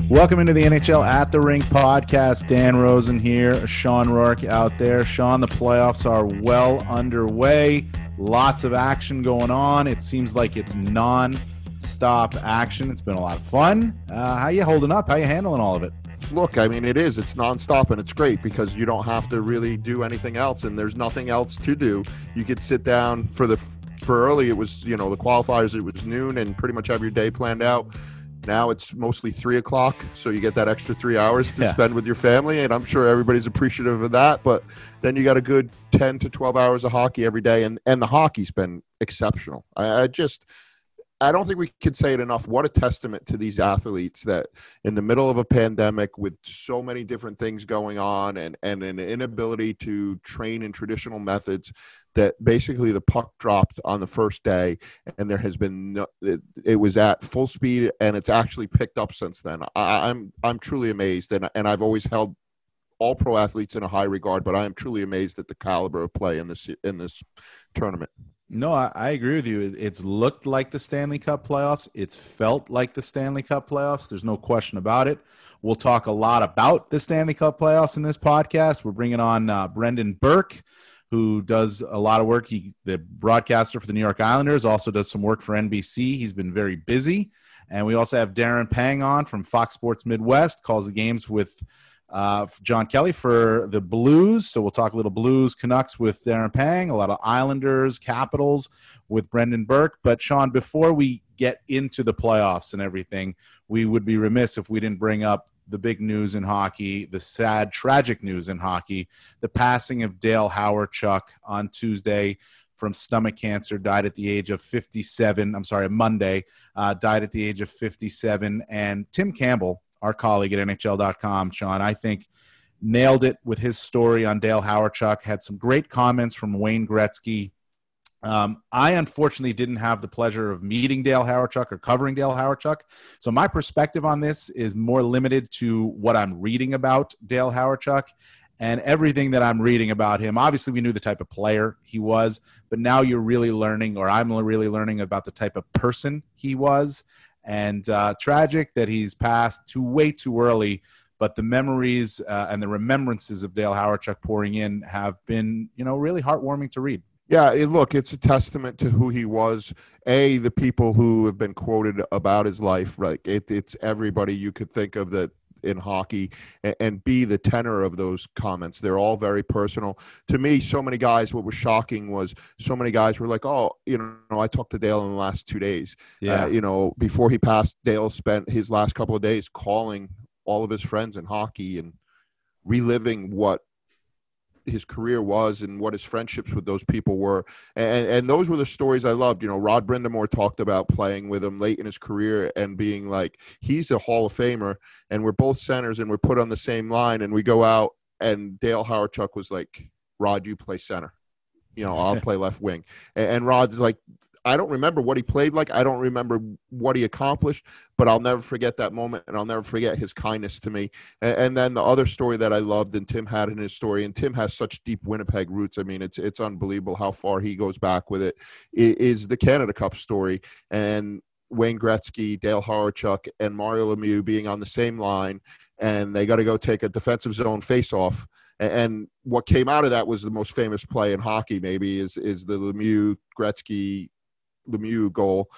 Welcome into the NHL at the Rink podcast. Dan Rosen here, Sean Rourke out there. Sean, the playoffs are well underway. Lots of action going on. It seems like it's non-stop action. It's been a lot of fun. How you holding up? How you handling all of it? Look, I mean, it's nonstop, and it's great because you don't have to really do anything else, and there's nothing else to do. You could sit down for early. It was, the qualifiers. It was noon, and pretty much have your day planned out. Now it's mostly 3 o'clock, so you get that extra 3 hours to spend with your family, and I'm sure everybody's appreciative of that. But then you got a good 10 to 12 hours of hockey every day, and the hockey's been exceptional. I don't think we could say it enough. What a testament to these athletes that in the middle of a pandemic with so many different things going on and an inability to train in traditional methods, that basically the puck dropped on the first day and there has been it was at full speed and it's actually picked up since then. I'm truly amazed, and I've always held all pro athletes in a high regard, but I am truly amazed at the caliber of play in this tournament. No, I agree with you. It's looked like the Stanley Cup playoffs. It's felt like the Stanley Cup playoffs. There's no question about it. We'll talk a lot about the Stanley Cup playoffs in this podcast. We're bringing on Brendan Burke, who does a lot of work. The broadcaster for the New York Islanders, also does some work for NBC. He's been very busy. And we also have Darren Pang on from Fox Sports Midwest, calls the games with John Kelly for the Blues. So we'll talk a little Blues, Canucks with Darren Pang, a lot of Islanders, Capitals with Brendan Burke. But Sean, before we get into the playoffs and everything, we would be remiss if we didn't bring up the big news in hockey, the sad, tragic news in hockey, the passing of Dale Hawerchuk on Tuesday from stomach cancer, died at the age of 57. Monday, died at the age of 57. And Tim Campbell, our colleague at NHL.com, Sean, I think nailed it with his story on Dale Hawerchuk, had some great comments from Wayne Gretzky. I unfortunately didn't have the pleasure of meeting Dale Hawerchuk or covering Dale Hawerchuk. So my perspective on this is more limited to what I'm reading about Dale Hawerchuk. And everything that I'm reading about him, obviously we knew the type of player he was, but now you're really learning, or I'm really learning about the type of person he was. And tragic that he's passed way too early, but the memories and the remembrances of Dale Hawerchuk pouring in have been, really heartwarming to read. Yeah, it's a testament to who he was. The people who have been quoted about his life, right? It's everybody you could think of that in hockey, and B, the tenor of those comments. They're all very personal. To me, so many guys, what was shocking was so many guys were like, oh, I talked to Dale in the last 2 days. Yeah. Before he passed, Dale spent his last couple of days calling all of his friends in hockey and reliving what his career was and what his friendships with those people were. And those were the stories I loved. Rod Brindamore talked about playing with him late in his career and being like, he's a Hall of Famer and we're both centers and we're put on the same line and we go out, and Dale Hawerchuk was like, Rod, you play center. I'll play left wing. And Rod's like, I don't remember what he played like. I don't remember what he accomplished, but I'll never forget that moment, and I'll never forget his kindness to me. And then the other story that I loved, and Tim had in his story, and Tim has such deep Winnipeg roots. I mean, it's unbelievable how far he goes back with it, is the Canada Cup story. And Wayne Gretzky, Dale Hawerchuk, and Mario Lemieux being on the same line, and they got to go take a defensive zone face-off. And what came out of that was the most famous play in hockey, maybe, is the Lemieux goal.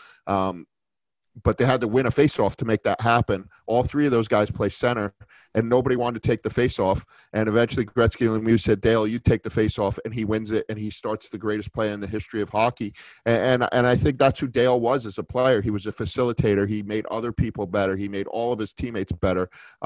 But they had to win a faceoff to make that happen. All three of those guys play center, and nobody wanted to take the faceoff. And eventually Gretzky and Lemieux said, Dale, you take the faceoff, and he wins it, and he starts the greatest play in the history of hockey. And I think that's who Dale was as a player. He was a facilitator. He made other people better. He made all of his teammates better.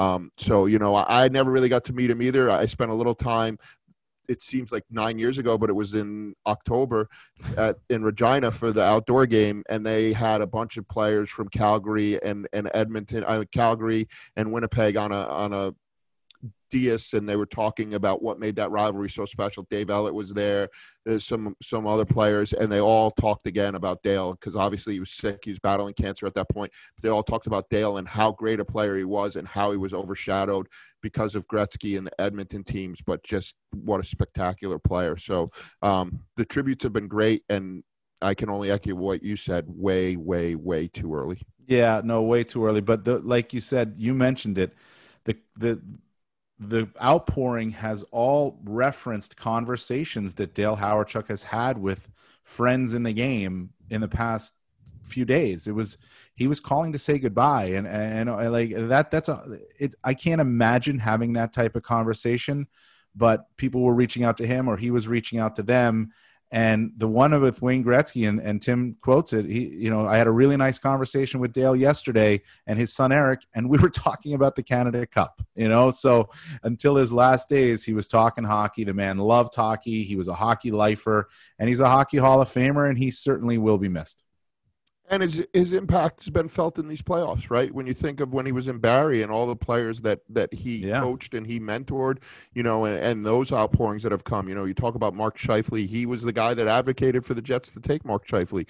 I never really got to meet him either. I spent a little time, it seems like 9 years ago, but it was in October in Regina for the outdoor game. And they had a bunch of players from Calgary and Edmonton, Calgary and Winnipeg on a Diaz, and they were talking about what made that rivalry so special. Dave Ellett was there. There's some other players, and they all talked again about Dale because obviously he was sick. He was battling cancer at that point. But they all talked about Dale and how great a player he was and how he was overshadowed because of Gretzky and the Edmonton teams, but just what a spectacular player. So the tributes have been great, and I can only echo what you said, way, way, way too early. Yeah, no, way too early. But like you said, you mentioned it. The the the outpouring has all referenced conversations that Dale Hawerchuk has had with friends in the game in the past few days. It was he was calling to say goodbye, and like that. That's a. It. I can't imagine having that type of conversation, but people were reaching out to him, or he was reaching out to them. And the one with Wayne Gretzky, and Tim quotes it. I had a really nice conversation with Dale yesterday and his son Eric, and we were talking about the Canada Cup. So until his last days, he was talking hockey. The man loved hockey. He was a hockey lifer, and he's a hockey Hall of Famer, and he certainly will be missed. And his impact has been felt in these playoffs, right? When you think of when he was in Barrie and all the players that he coached and he mentored, and those outpourings that have come. You talk about Mark Scheifele. He was the guy that advocated for the Jets to take Mark Scheifele.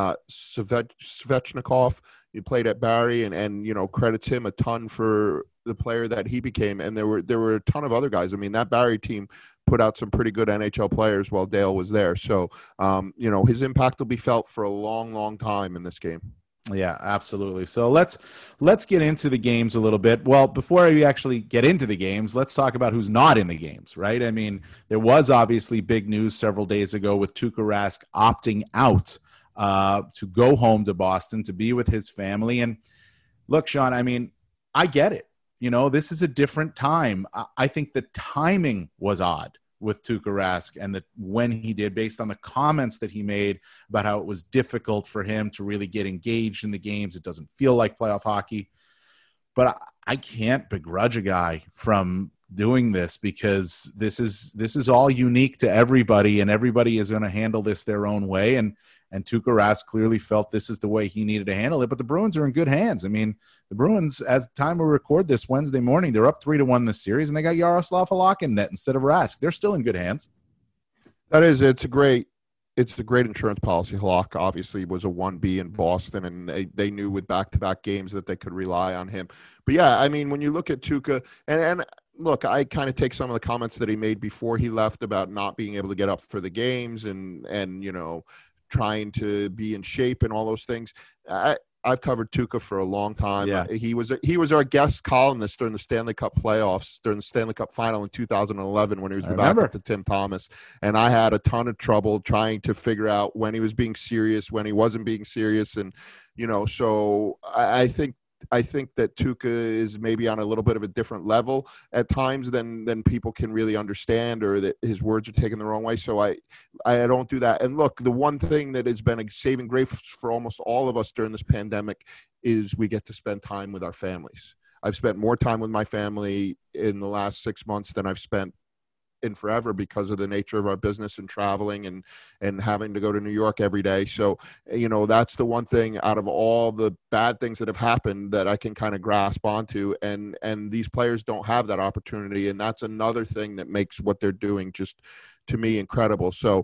Svechnikov, he played at Barrie and credits him a ton for the player that he became. And there were a ton of other guys. I mean, that Barrie team put out some pretty good NHL players while Dale was there. So, his impact will be felt for a long, long time in this game. Yeah, absolutely. So let's get into the games a little bit. Well, before we actually get into the games, let's talk about who's not in the games, right? I mean, there was obviously big news several days ago with Tuukka Rask opting out to go home to Boston to be with his family. And look, Sean, I mean, I get it. This is a different time. I think the timing was odd with Tuukka Rask and when he did, based on the comments that he made about how it was difficult for him to really get engaged in the games. It doesn't feel like playoff hockey. But I can't begrudge a guy from doing this because this is all unique to everybody, and everybody is going to handle this their own way. And Tuukka Rask clearly felt this is the way he needed to handle it. But the Bruins are in good hands. I mean, the Bruins, as the time we record this Wednesday morning, they're up 3-1 this series, and they got Yaroslav Halak in net instead of Rask. They're still in good hands. It's a great insurance policy. Halak obviously was a 1B in Boston, and they knew with back-to-back games that they could rely on him. But yeah, I mean, when you look at Tuukka, and look, I kind of take some of the comments that he made before he left about not being able to get up for the games and trying to be in shape and all those things. I've covered Tuukka for a long time. Yeah. He was our guest columnist during the Stanley Cup playoffs, during the Stanley Cup final in 2011 when he was the backup to Tim Thomas. And I had a ton of trouble trying to figure out when he was being serious, when he wasn't being serious. And, so I think that Tuukka is maybe on a little bit of a different level at times than people can really understand, or that his words are taken the wrong way. So I don't do that. And look, the one thing that has been a saving grace for almost all of us during this pandemic is we get to spend time with our families. I've spent more time with my family in the last 6 months than I've spent in forever because of the nature of our business and traveling and having to go to New York every day. So, that's the one thing out of all the bad things that have happened that I can kind of grasp onto. And these players don't have that opportunity. And that's another thing that makes what they're doing just, to me, incredible. So,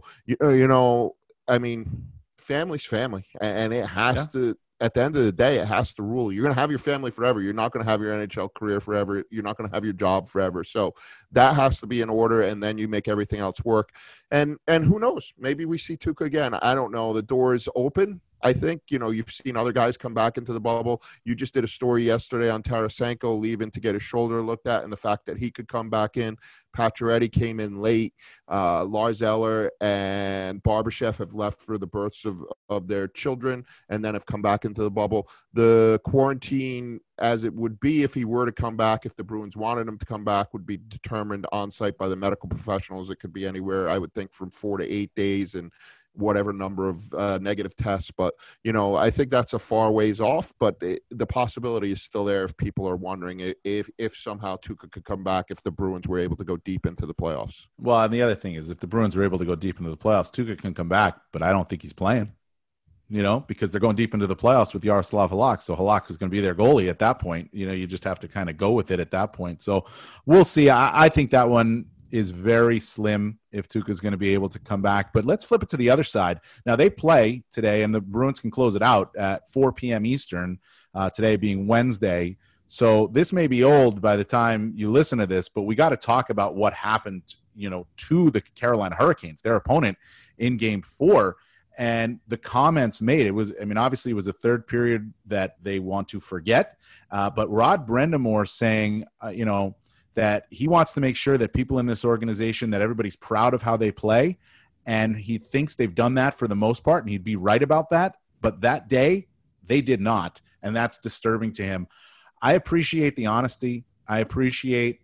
I mean, family's family, and it has to, at the end of the day, it has to rule. You're going to have your family forever. You're not going to have your NHL career forever. You're not going to have your job forever. So that has to be in order, and then you make everything else work. And who knows? Maybe we see Tuukka again. I don't know. The door is open. I think, you've seen other guys come back into the bubble. You just did a story yesterday on Tarasenko leaving to get his shoulder looked at, and the fact that he could come back in. Pacioretty came in late. Lars Eller and Barbashev have left for the births of their children and then have come back into the bubble. The quarantine, as it would be if he were to come back, if the Bruins wanted him to come back, would be determined on site by the medical professionals. It could be anywhere, I would think, from 4 to 8 days and whatever number of negative tests. But, I think that's a far ways off, but the possibility is still there if people are wondering if somehow Tuukka could come back if the Bruins were able to go deep into the playoffs. Well, and the other thing is if the Bruins were able to go deep into the playoffs, Tuukka can come back, but I don't think he's playing, because they're going deep into the playoffs with Yaroslav Halak. So Halak is going to be their goalie at that point. You just have to kind of go with it at that point. So we'll see. I think that one is very slim if Tuukka is going to be able to come back. But let's flip it to the other side. Now, they play today, and the Bruins can close it out at 4 p.m. Eastern, today being Wednesday. So this may be old by the time you listen to this, but we got to talk about what happened, to the Carolina Hurricanes, their opponent in Game 4. And the comments made, obviously it was a third period that they want to forget. But Rod Brind'Amour saying, that he wants to make sure that people in this organization, that everybody's proud of how they play. And he thinks they've done that for the most part, and he'd be right about that. But that day, they did not. And that's disturbing to him. I appreciate the honesty. I appreciate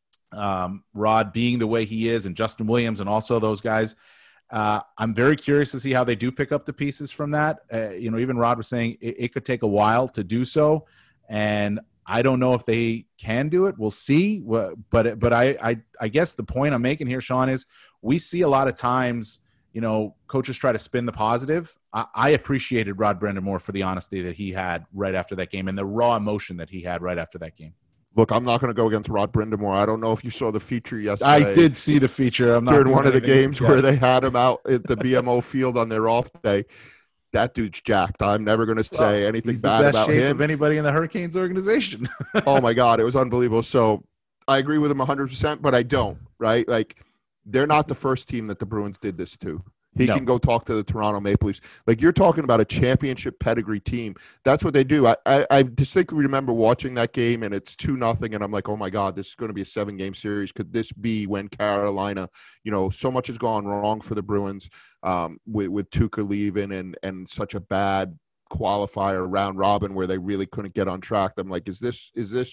Rod being the way he is, and Justin Williams and also those guys. I'm very curious to see how they do pick up the pieces from that. Even Rod was saying it could take a while to do so, and I don't know if they can do it. We'll see. But I guess the point I'm making here, Sean, is we see a lot of times, coaches try to spin the positive. I appreciated Rod Brind'Amour for the honesty that he had right after that game and the raw emotion that he had right after that game. Look, I'm not going to go against Rod Brind'Amour. I don't know if you saw the feature yesterday. I did see the feature. I'm not during one of the games yes. where they had him out at the BMO field on their off day. That dude's jacked. I'm never going to say anything bad about him. He's the best shape of anybody in the Hurricanes organization. Oh, my God. It was unbelievable. So I agree with him 100%, but I don't, right? Like, they're not the first team that the Bruins did this to. He can go talk to the Toronto Maple Leafs. Like, you're talking about a championship pedigree team. That's what they do. I distinctly remember watching that game, and it's 2-0, and I'm like, oh, my God, this is going to be a 7-game series. Could this be when Carolina, so much has gone wrong for the Bruins with Tuukka leaving and such a bad qualifier round robin where they really couldn't get on track. I'm like, is this,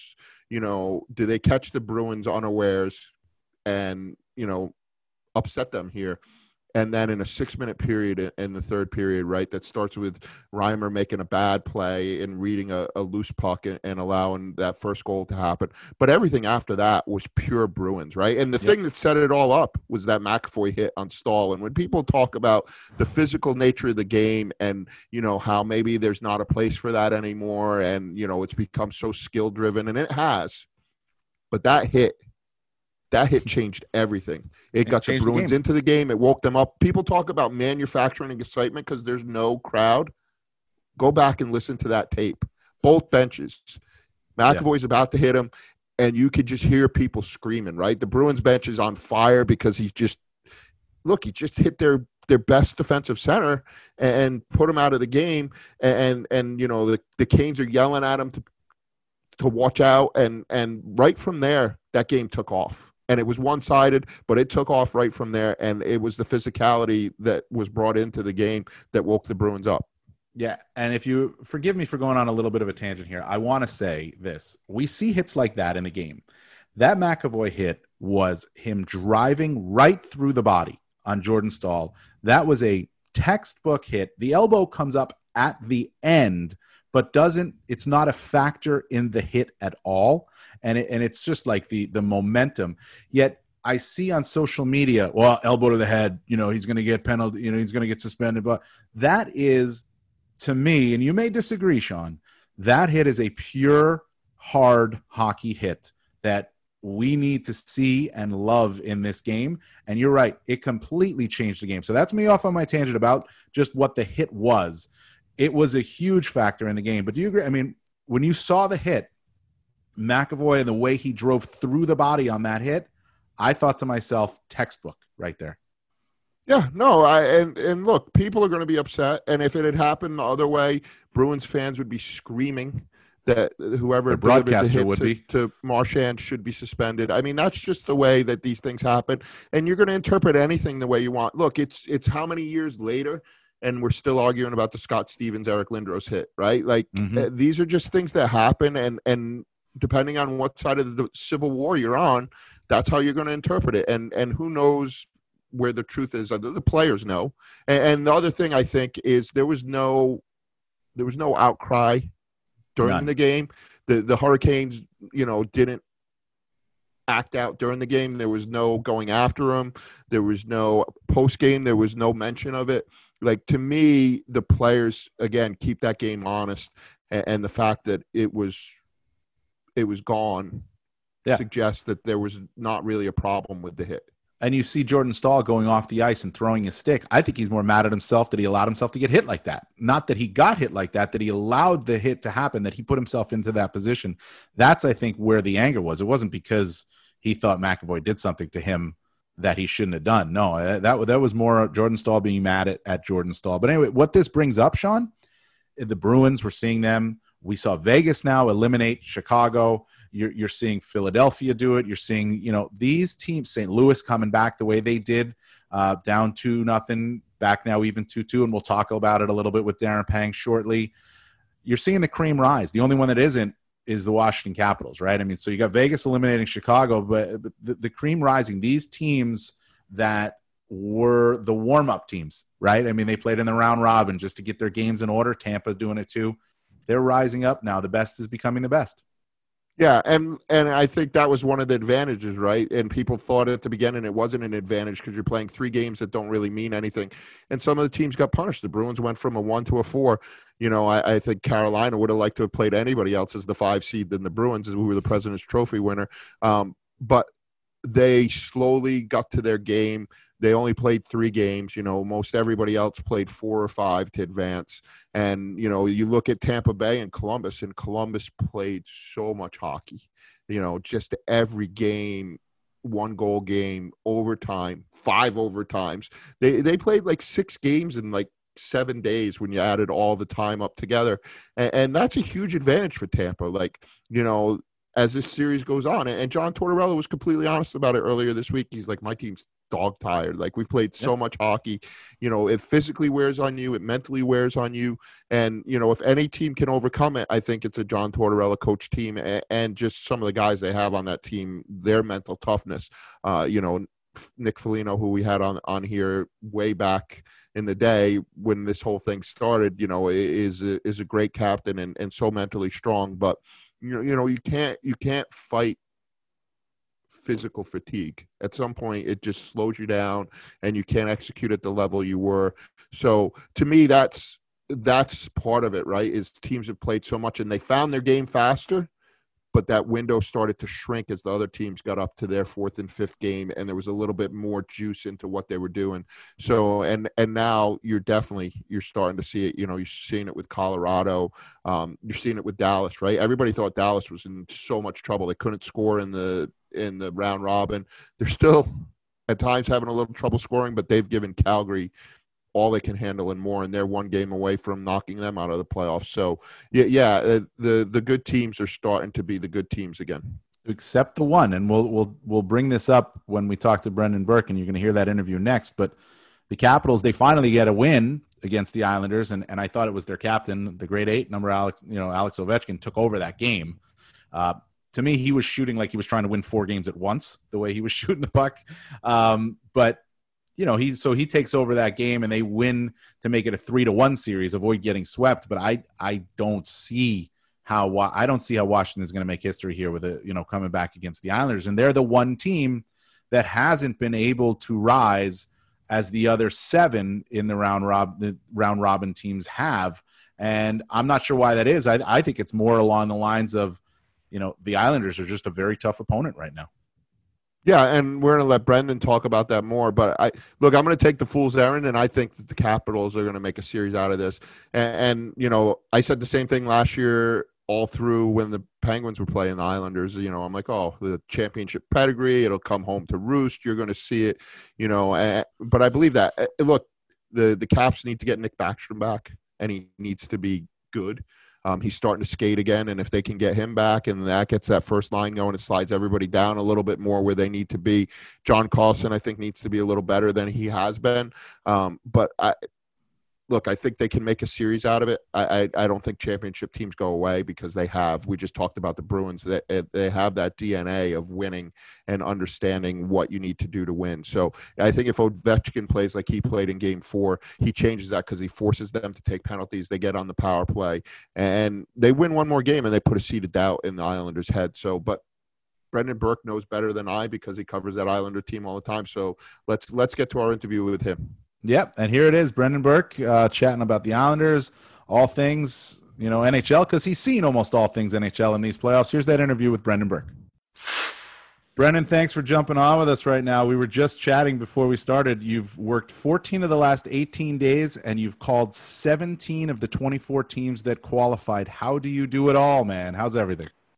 do they catch the Bruins unawares and, upset them here? And then in a 6-minute period in the third period, right, that starts with Reimer making a bad play and reading a loose puck and allowing that first goal to happen. But everything after that was pure Bruins, right? And the thing that set it all up was that McAvoy hit on Stahl. And when people talk about the physical nature of the game and, how maybe there's not a place for that anymore and, it's become so skill-driven, and it has. But that hit changed everything. It got the Bruins into the game. It woke them up. People talk about manufacturing excitement because there's no crowd. Go back and listen to that tape. Both benches. McAvoy's about to hit him, and you could just hear people screaming, right? The Bruins bench is on fire because he just hit their best defensive center and put him out of the game. And the Canes are yelling at him to watch out. And right from there, that game took off. And it was one-sided, but it took off right from there. And it was the physicality that was brought into the game that woke the Bruins up. Yeah, and if you forgive me for going on a little bit of a tangent here, I want to say this. We see hits like that in the game. That McAvoy hit was him driving right through the body on Jordan Stahl. That was a textbook hit. The elbow comes up at the end, but it's not a factor in the hit at all. And it's just like the momentum. Yet I see on social media, well, elbow to the head, he's going to get penalty, he's going to get suspended. But that is, to me, and you may disagree, Sean, that hit is a pure, hard hockey hit that we need to see and love in this game. And you're right, it completely changed the game. So that's me off on my tangent about just what the hit was. It was a huge factor in the game. But do you agree? I mean, when you saw the hit, McAvoy and the way he drove through the body on that hit, I thought to myself, textbook right there. Yeah, no, and look, people are going to be upset. And if it had happened the other way, Bruins fans would be screaming that whoever broadcaster would be to Marchand should be suspended. I mean, that's just the way that these things happen. And you're going to interpret anything the way you want. Look, it's how many years later, and we're still arguing about the Scott Stevens, Eric Lindros hit, right? Like, these are just things that happen, and depending on what side of the Civil War you're on, that's how you're going to interpret it. And who knows where the truth is? The players know. And the other thing I think is there was no outcry during the game. The Hurricanes, didn't act out during the game. There was no going after them. There was no post game. There was no mention of it. Like, to me, the players, again, keep that game honest, and the fact that it was gone suggests that there was not really a problem with the hit. And you see Jordan Stahl going off the ice and throwing his stick. I think he's more mad at himself that he allowed himself to get hit like that. Not that he got hit like that, that he allowed the hit to happen, that he put himself into that position. That's, I think, where the anger was. It wasn't because he thought McAvoy did something to him that he shouldn't have done. No, that was more Jordan Staal being mad at Jordan Staal. But anyway, what this brings up, Sean, the Bruins, we're seeing them. We saw Vegas now eliminate Chicago. You're seeing Philadelphia do it. You're seeing, these teams, St. Louis coming back the way they did, down 2-0, back now even 2-2, and we'll talk about it a little bit with Darren Pang shortly. You're seeing the cream rise. The only one that isn't is the Washington Capitals, right? I mean, so you got Vegas eliminating Chicago, but the cream rising, these teams that were the warm-up teams, right? I mean, they played in the round robin just to get their games in order. Tampa's doing it too. They're rising up now. The best is becoming the best. Yeah, and I think that was one of the advantages, right? And people thought at the beginning it wasn't an advantage because you're playing 3 games that don't really mean anything. And some of the teams got punished. The Bruins went from a 1 to a 4. I think Carolina would have liked to have played anybody else as the 5 seed than the Bruins, who were the President's Trophy winner. But they slowly got to their game. They only played 3 games. Most everybody else played 4 or 5 to advance. And, you look at Tampa Bay and Columbus played so much hockey. Just every game, 1-goal game, overtime, 5 overtimes. They played like 6 games in like 7 days when you added all the time up together. And that's a huge advantage for Tampa. As this series goes on. And John Tortorella was completely honest about it earlier this week. He's like, my team's dog tired. Like, we've played so much hockey. It physically wears on you. It mentally wears on you. And, if any team can overcome it, I think it's a John Tortorella coach team and just some of the guys they have on that team, their mental toughness. Nick Foligno, who we had on here way back in the day when this whole thing started, is a great captain and so mentally strong. But you can't fight physical fatigue. At some point, it just slows you down, and you can't execute at the level you were. So, to me, that's part of it, right? Is teams have played so much, and they found their game faster, but that window started to shrink as the other teams got up to their 4th and 5th game, and there was a little bit more juice into what they were doing. So, and now you're starting to see it. You're seeing it with Colorado. You're seeing it with Dallas, right? Everybody thought Dallas was in so much trouble. They couldn't score in the round robin. They're still at times having a little trouble scoring, but they've given Calgary all they can handle and more, and they're 1 game away from knocking them out of the playoffs. So, the good teams are starting to be the good teams again. Except the one, and we'll bring this up when we talk to Brendan Burke, and you're going to hear that interview next. But the Capitals, they finally get a win against the Islanders, and I thought it was their captain, the grade 8 number, Alex Ovechkin, took over that game. To me, he was shooting like he was trying to win 4 games at once, the way he was shooting the puck. But he takes over that game, and they win to make it a 3-1 series, avoid getting swept. But I don't see how Washington is going to make history here with coming back against the Islanders, and they're the one team that hasn't been able to rise as the other 7 in the round robin teams have, and I'm not sure why that is. I think it's more along the lines of the Islanders are just a very tough opponent right now. Yeah, and we're going to let Brendan talk about that more. But I'm going to take the fool's errand, and I think that the Capitals are going to make a series out of this. And I said the same thing last year all through when the Penguins were playing the Islanders. I'm like, oh, the championship pedigree, it'll come home to roost. You're going to see it, but I believe that. Look, the Caps need to get Nick Backstrom back, and he needs to be good. He's starting to skate again, and if they can get him back and that gets that first line going, it slides everybody down a little bit more where they need to be. John Carlson, I think, needs to be a little better than he has been. But I think they can make a series out of it. I don't think championship teams go away because we just talked about the Bruins, they have that DNA of winning and understanding what you need to do to win. So I think if Ovechkin plays like he played in Game 4, he changes that because he forces them to take penalties. They get on the power play, and they win one more game, and they put a seed of doubt in the Islanders' head. So, but Brendan Burke knows better than I because he covers that Islander team all the time. So let's get to our interview with him. Yep, and here it is, Brendan Burke chatting about the Islanders, all things, NHL, because he's seen almost all things NHL in these playoffs. Here's that interview with Brendan Burke. Brendan, thanks for jumping on with us right now. We were just chatting before we started. You've worked 14 of the last 18 days, and you've called 17 of the 24 teams that qualified. How do you do it all, man? How's everything?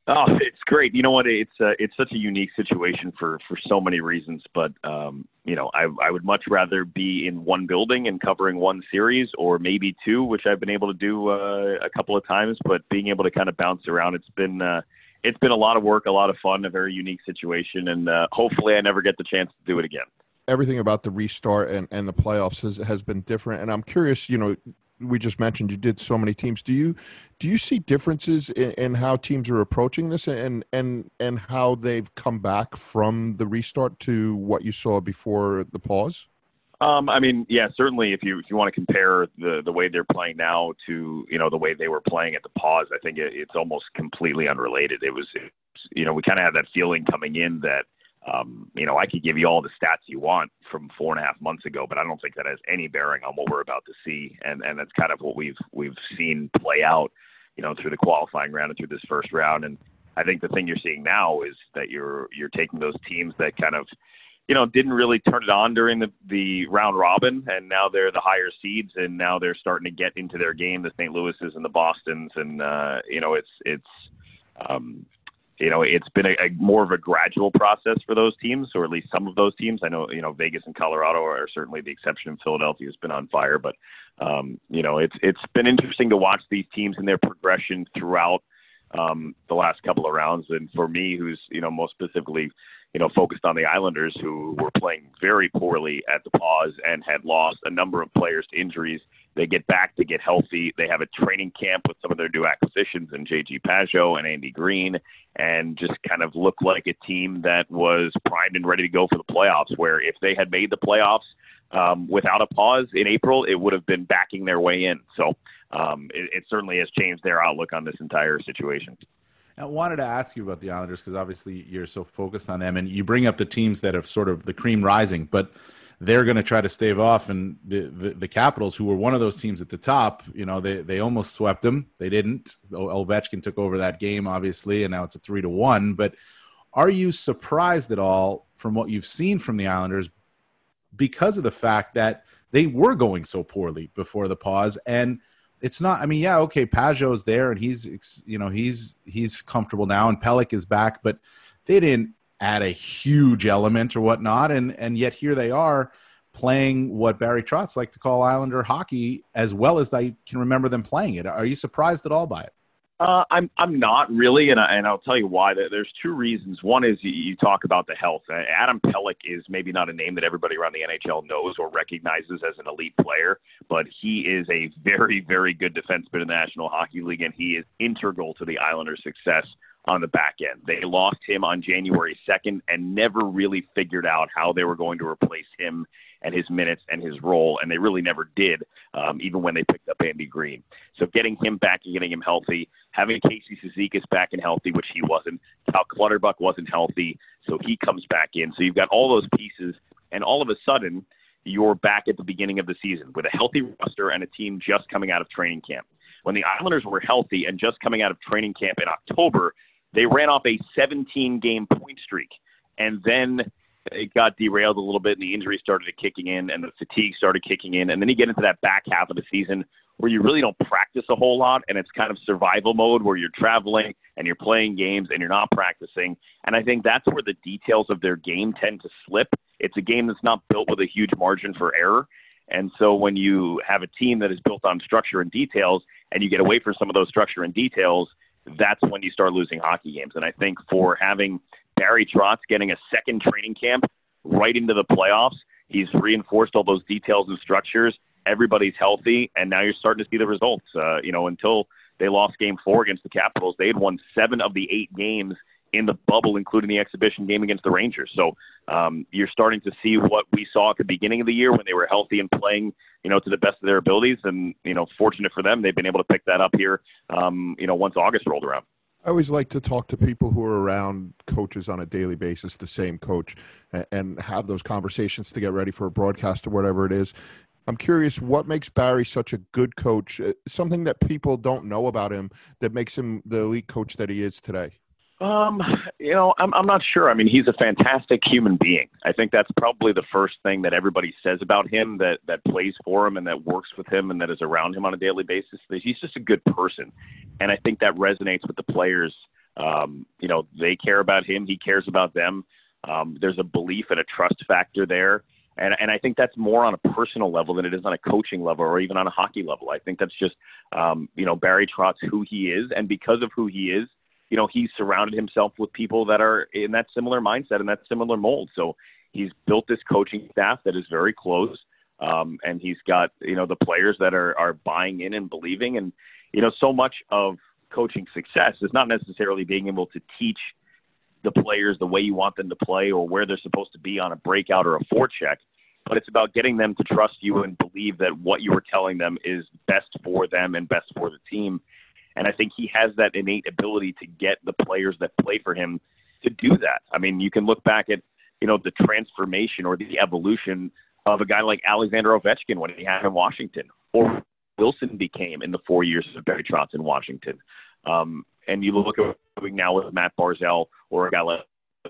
Oh, it's great. You know what? It's such a unique situation for so many reasons. But I would much rather be in one building and covering one series, or maybe two, which I've been able to do a couple of times. But being able to kind of bounce around, it's been a lot of work, a lot of fun, a very unique situation, and hopefully I never get the chance to do it again. Everything about the restart and the playoffs has been different, and I'm curious. We just mentioned you did so many teams. Do you see differences in how teams are approaching this and how they've come back from the restart to what you saw before the pause? Yeah, certainly. If you want to compare the way they're playing now to the way they were playing at the pause, I think it's almost completely unrelated. It was we kind of had that feeling coming in that I could give you all the stats you want from 4.5 months ago, but I don't think that has any bearing on what we're about to see. And that's kind of what we've seen play out, through the qualifying round and through this first round. And I think the thing you're seeing now is that you're taking those teams that kind of, didn't really turn it on during the round robin, and now they're the higher seeds, and now they're starting to get into their game, the St. Louis's and the Bostons. And, it's been a more of a gradual process for those teams, or at least some of those teams. I know, Vegas and Colorado are certainly the exception. Philadelphia has been on fire, but, it's been interesting to watch these teams and their progression throughout the last couple of rounds. And for me, who's, most specifically, focused on the Islanders, who were playing very poorly at the pause and had lost a number of players to injuries. They get back to get healthy. They have a training camp with some of their new acquisitions in J.G. Pageau and Andy Green, and just kind of look like a team that was primed and ready to go for the playoffs, where if they had made the playoffs without a pause in April, it would have been backing their way in. So it certainly has changed their outlook on this entire situation. I wanted to ask you about the Islanders because obviously you're so focused on them, and you bring up the teams that have sort of the cream rising, but they're going to try to stave off. And the Capitals, who were one of those teams at the top, they almost swept them. They didn't. Ovechkin took over that game, obviously, and now it's a 3-1. But are you surprised at all from what you've seen from the Islanders because of the fact that they were going so poorly before the pause? And it's not, okay, Pageau's there and he's comfortable now, and Pelech is back, but they didn't add a huge element or whatnot. And yet here they are playing what Barry Trotz like to call Islander hockey as well as I can remember them playing it. Are you surprised at all by it? I'm not really, and I'll tell you why. There's two reasons. One is you talk about the health. Adam Pelech is maybe not a name that everybody around the NHL knows or recognizes as an elite player, but he is a very, very good defenseman in the National Hockey League, and he is integral to the Islanders' success on the back end. They lost him on January 2nd and never really figured out how they were going to replace him and his minutes and his role, and they really never did, even when they picked up Andy Green. So getting him back and getting him healthy, having Casey Cizikas back and healthy, which he wasn't. Cal Clutterbuck wasn't healthy, so he comes back in. So you've got all those pieces, and all of a sudden, you're back at the beginning of the season with a healthy roster and a team just coming out of training camp. When the Islanders were healthy and just coming out of training camp in October, they ran off a 17-game point streak, and then it got derailed a little bit, and the injuries started kicking in, and the fatigue started kicking in, and then you get into that back half of the season where you really don't practice a whole lot, and it's kind of survival mode where you're traveling and you're playing games and you're not practicing, and I think that's where the details of their game tend to slip. It's a game that's not built with a huge margin for error, and so when you have a team that is built on structure and details and you get away from some of those structure and details, that's when you start losing hockey games. And I think for having Barry Trotz getting a second training camp right into the playoffs, he's reinforced all those details and structures. Everybody's healthy, and now you're starting to see the results. Until they lost Game 4 against the Capitals, they had won 7 of the 8 games in the bubble, including the exhibition game against the Rangers. So you're starting to see what we saw at the beginning of the year when they were healthy and playing, to the best of their abilities. And, fortunate for them, they've been able to pick that up here, once August rolled around. I always like to talk to people who are around coaches on a daily basis, the same coach, and have those conversations to get ready for a broadcast or whatever it is. I'm curious, what makes Barry such a good coach, something that people don't know about him that makes him the elite coach that he is today? I'm not sure. I mean, he's a fantastic human being. I think that's probably the first thing that everybody says about him that plays for him and that works with him and that is around him on a daily basis. That he's just a good person. And I think that resonates with the players They care about him. He cares about them. There's a belief and a trust factor there. And I think that's more on a personal level than it is on a coaching level or even on a hockey level. I think that's just, Barry Trotz, who he is. And because of who he is, he's surrounded himself with people that are in that similar mindset and that similar mold. So he's built this coaching staff that is very close. And he's got, the players that are buying in and believing. And, so much of coaching success is not necessarily being able to teach the players the way you want them to play or where they're supposed to be on a breakout or a forecheck, but it's about getting them to trust you and believe that what you are telling them is best for them and best for the team. And I think he has that innate ability to get the players that play for him to do that. I mean, you can look back at, the transformation or the evolution of a guy like Alexander Ovechkin when he had him in Washington, or Wilson became in the 4 years of Barry Trotz in Washington. And you look at what we're doing now with Matt Barzal or a guy like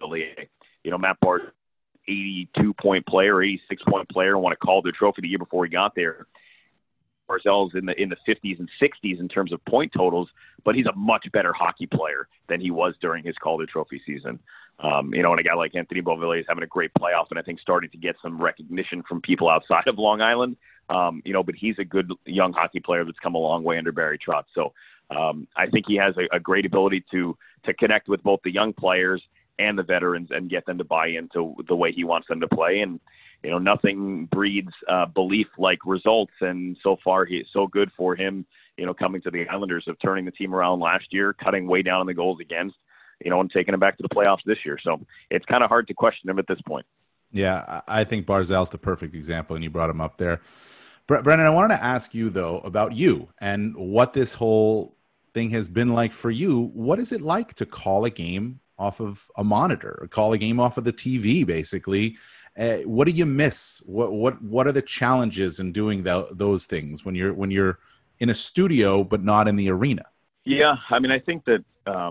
Matt Barzal, 82-point player, 86-point player, won a Calder Trophy the year before he got there. Barzal's in the 50s and 60s in terms of point totals, but he's a much better hockey player than he was during his Calder Trophy season. And a guy like Anthony Beauvillier is having a great playoff and I think starting to get some recognition from people outside of Long Island. But he's a good young hockey player that's come a long way under Barry Trotz. So I think he has a great ability to connect with both the young players and the veterans and get them to buy into the way he wants them to play. And, nothing breeds belief like results. And so far, it's so good for him, coming to the Islanders of turning the team around last year, cutting way down on the goals against, and taking him back to the playoffs this year. So it's kind of hard to question him at this point. Yeah, I think Barzal's the perfect example, and you brought him up there. Brendan, I wanted to ask you, though, about you and what this whole thing has been like for you. What is it like to call a game off of a monitor, or call a game off of the TV, basically? What do you miss? What are the challenges in doing those things when you're in a studio but not in the arena? Yeah, I mean, I think that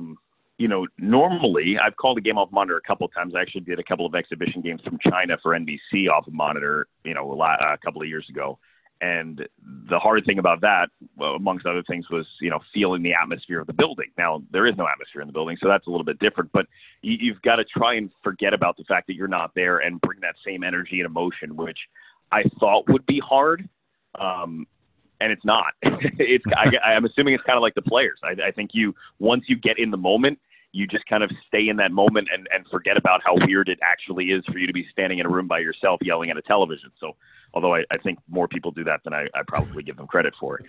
normally I've called a game off monitor a couple of times. I actually did a couple of exhibition games from China for NBC off of monitor, a couple of years ago. And the hard thing about that, amongst other things, was, feeling the atmosphere of the building. Now, there is no atmosphere in the building, so that's a little bit different. But you've got to try and forget about the fact that you're not there and bring that same energy and emotion, which I thought would be hard. And it's not. I'm assuming it's kind of like the players. I think once you get in the moment, you just kind of stay in that moment and forget about how weird it actually is for you to be standing in a room by yourself yelling at a television. So, although I think more people do that than I probably give them credit for.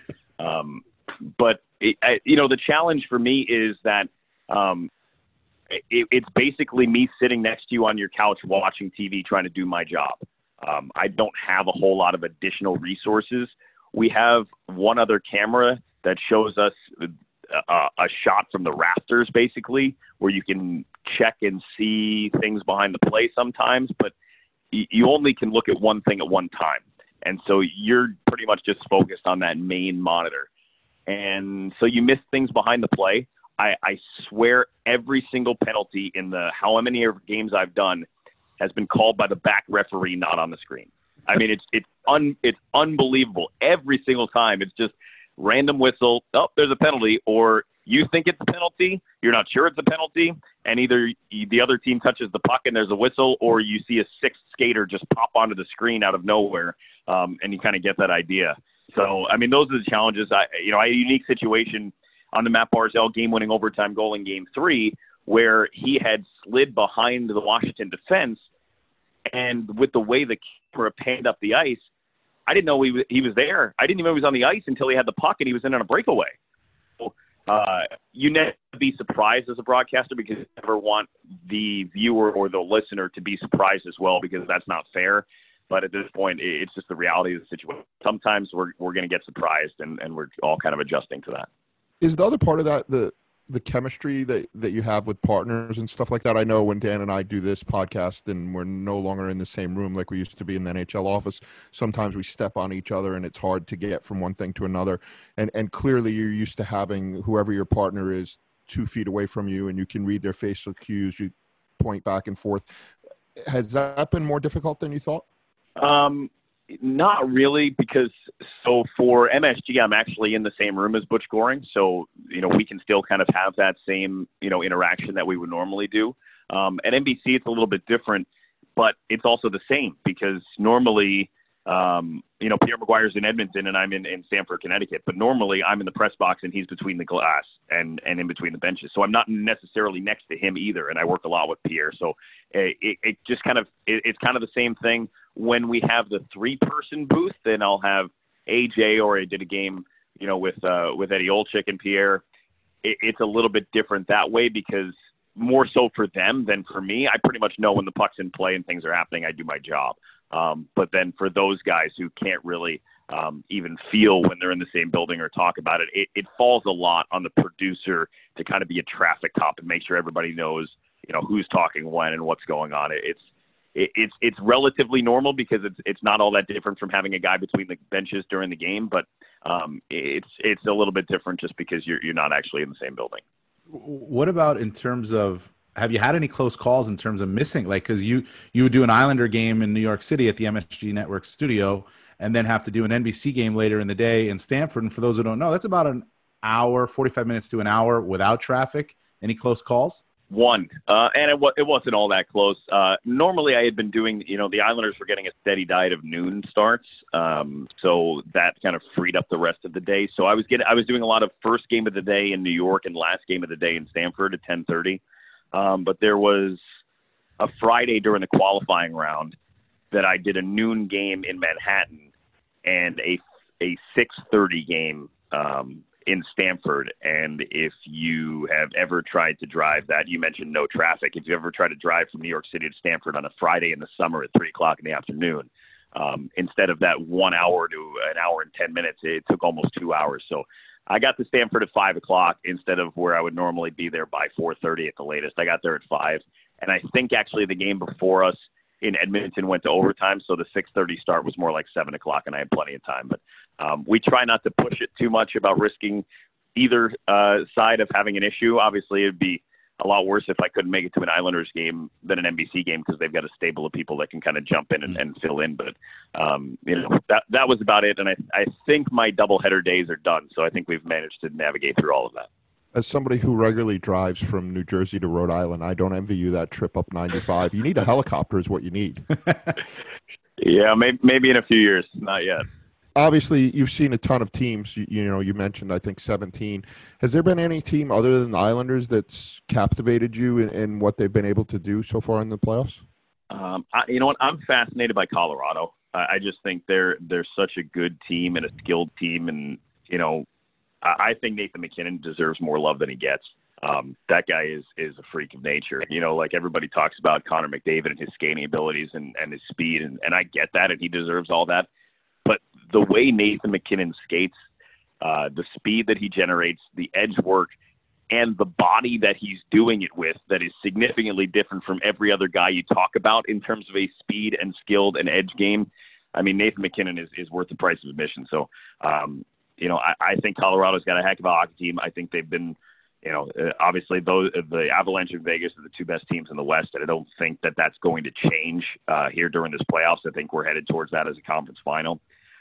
But the challenge for me is that it's basically me sitting next to you on your couch watching TV, trying to do my job. I don't have a whole lot of additional resources. We have one other camera that shows us a shot from the rafters, basically, where you can check and see things behind the play sometimes, but you only can look at one thing at one time. And so you're pretty much just focused on that main monitor. And so you miss things behind the play. I swear every single penalty in the how many games I've done has been called by the back referee, not on the screen. I mean, it's unbelievable. Every single time, it's just random whistle. Oh, there's a penalty, or you think it's a penalty, you're not sure it's a penalty, and either the other team touches the puck and there's a whistle, or you see a sixth skater just pop onto the screen out of nowhere, and you kind of get that idea. So, I mean, those are the challenges. I had a unique situation on the Matt Barzal game-winning overtime goal in Game 3, where he had slid behind the Washington defense, and with the way the camera panned up the ice, I didn't know he was there. I didn't even know he was on the ice until he had the puck and he was in on a breakaway. So, you never be surprised as a broadcaster, because you never want the viewer or the listener to be surprised as well, because that's not fair. But at this point, it's just the reality of the situation. Sometimes we're going to get surprised, and we're all kind of adjusting to that. Is the other part of that the chemistry that you have with partners and stuff like that? I know when Dan and I do this podcast and we're no longer in the same room like we used to be in the NHL office, sometimes we step on each other and it's hard to get from one thing to another. And clearly you're used to having whoever your partner is 2 feet away from you, and you can read their facial cues, you point back and forth. Has that been more difficult than you thought? Not really, because so for MSG, I'm actually in the same room as Butch Goring, so we can still kind of have that same interaction that we would normally do. At NBC, it's a little bit different, but it's also the same because normally, Pierre Maguire's in Edmonton and I'm in Stamford, Connecticut, but normally I'm in the press box and he's between the glass and in between the benches, so I'm not necessarily next to him either, and I work a lot with Pierre, so it just kind of it's kind of the same thing. When we have the 3-person booth, then I'll have AJ, or I did a game, with Eddie Olczyk and Pierre. It's a little bit different that way because more so for them than for me. I pretty much know when the puck's in play and things are happening, I do my job. But then for those guys who can't really even feel when they're in the same building or talk about it, it falls a lot on the producer to kind of be a traffic cop and make sure everybody knows, who's talking when and what's going on. It's relatively normal because it's not all that different from having a guy between the benches during the game, but it's a little bit different just because you're not actually in the same building. What about in terms of, have you had any close calls in terms of missing? Like, because you would do an Islander game in New York City at the MSG Network studio and then have to do an NBC game later in the day in Stamford. And for those who don't know, that's about an hour, 45 minutes to an hour without traffic. Any close calls? One, and it wasn't all that close. Normally I had been doing, the Islanders were getting a steady diet of noon starts. So that kind of freed up the rest of the day. So I was doing a lot of first game of the day in New York and last game of the day in Stamford at 10:30. But there was a Friday during the qualifying round that I did a noon game in Manhattan and a 6:30 game, in Stamford. And if you have ever tried to drive that, you mentioned no traffic. If you ever tried to drive from New York City to Stamford on a Friday in the summer at 3:00 in the afternoon, instead of that 1 hour to an hour and 10 minutes, it took almost 2 hours. So I got to Stamford at 5:00 instead of where I would normally be there by 4:30 at the latest. I got there at 5. And I think actually the game before us in Edmonton went to overtime. So the 6:30 start was more like 7:00 and I had plenty of time, but we try not to push it too much about risking either side of having an issue. Obviously, it'd be a lot worse if I couldn't make it to an Islanders game than an NBC game because they've got a stable of people that can kind of jump in and fill in. But, that was about it. And I think my doubleheader days are done. So I think we've managed to navigate through all of that. As somebody who regularly drives from New Jersey to Rhode Island, I don't envy you that trip up 95. You need a helicopter is what you need. Yeah, maybe in a few years. Not yet. Obviously, you've seen a ton of teams. You mentioned, I think, 17. Has there been any team other than the Islanders that's captivated you in what they've been able to do so far in the playoffs? You know what? I'm fascinated by Colorado. I just think they're such a good team and a skilled team. And, I think Nathan MacKinnon deserves more love than he gets. That guy is a freak of nature. Like everybody talks about Connor McDavid and his skating abilities and his speed. And I get that, and he deserves all that. But the way Nathan MacKinnon skates, the speed that he generates, the edge work, and the body that he's doing it with that is significantly different from every other guy you talk about in terms of a speed and skilled and edge game. I mean, Nathan MacKinnon is worth the price of admission. So, I think Colorado's got a heck of a hockey team. I think they've been, obviously the Avalanche and Vegas are the two best teams in the West, and I don't think that that's going to change here during this playoffs. I think we're headed towards that as a conference final.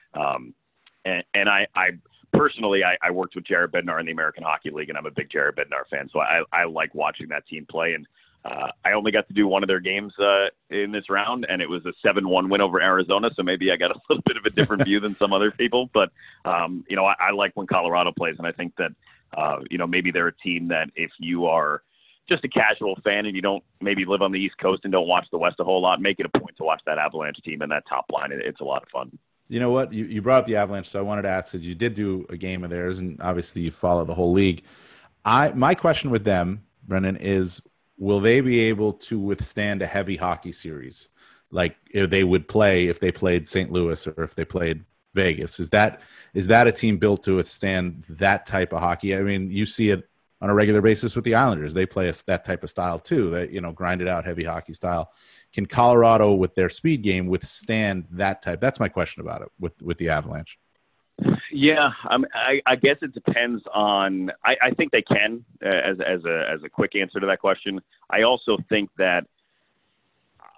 And I personally, I worked with Jared Bednar in the American Hockey League, and I'm a big Jared Bednar fan. So I like watching that team play. And I only got to do one of their games in this round, and it was a 7-1 win over Arizona. So maybe I got a little bit of a different view than some other people. But, I like when Colorado plays, and I think that, maybe they're a team that if you are just a casual fan and you don't maybe live on the East Coast and don't watch the West a whole lot, make it a point to watch that Avalanche team and that top line. It's a lot of fun. You know what? You brought up the Avalanche, so I wanted to ask, because you did do a game of theirs, and obviously you follow the whole league. My question with them, Brendan, is will they be able to withstand a heavy hockey series like they would play if they played St. Louis or if they played Vegas? Is that a team built to withstand that type of hockey? I mean, you see it on a regular basis with the Islanders. They play that type of style too, that, grinded out heavy hockey style. Can Colorado, with their speed game, withstand that type? That's my question about it with the Avalanche. Yeah, I guess it depends on. I think they can. As a quick answer to that question, I also think that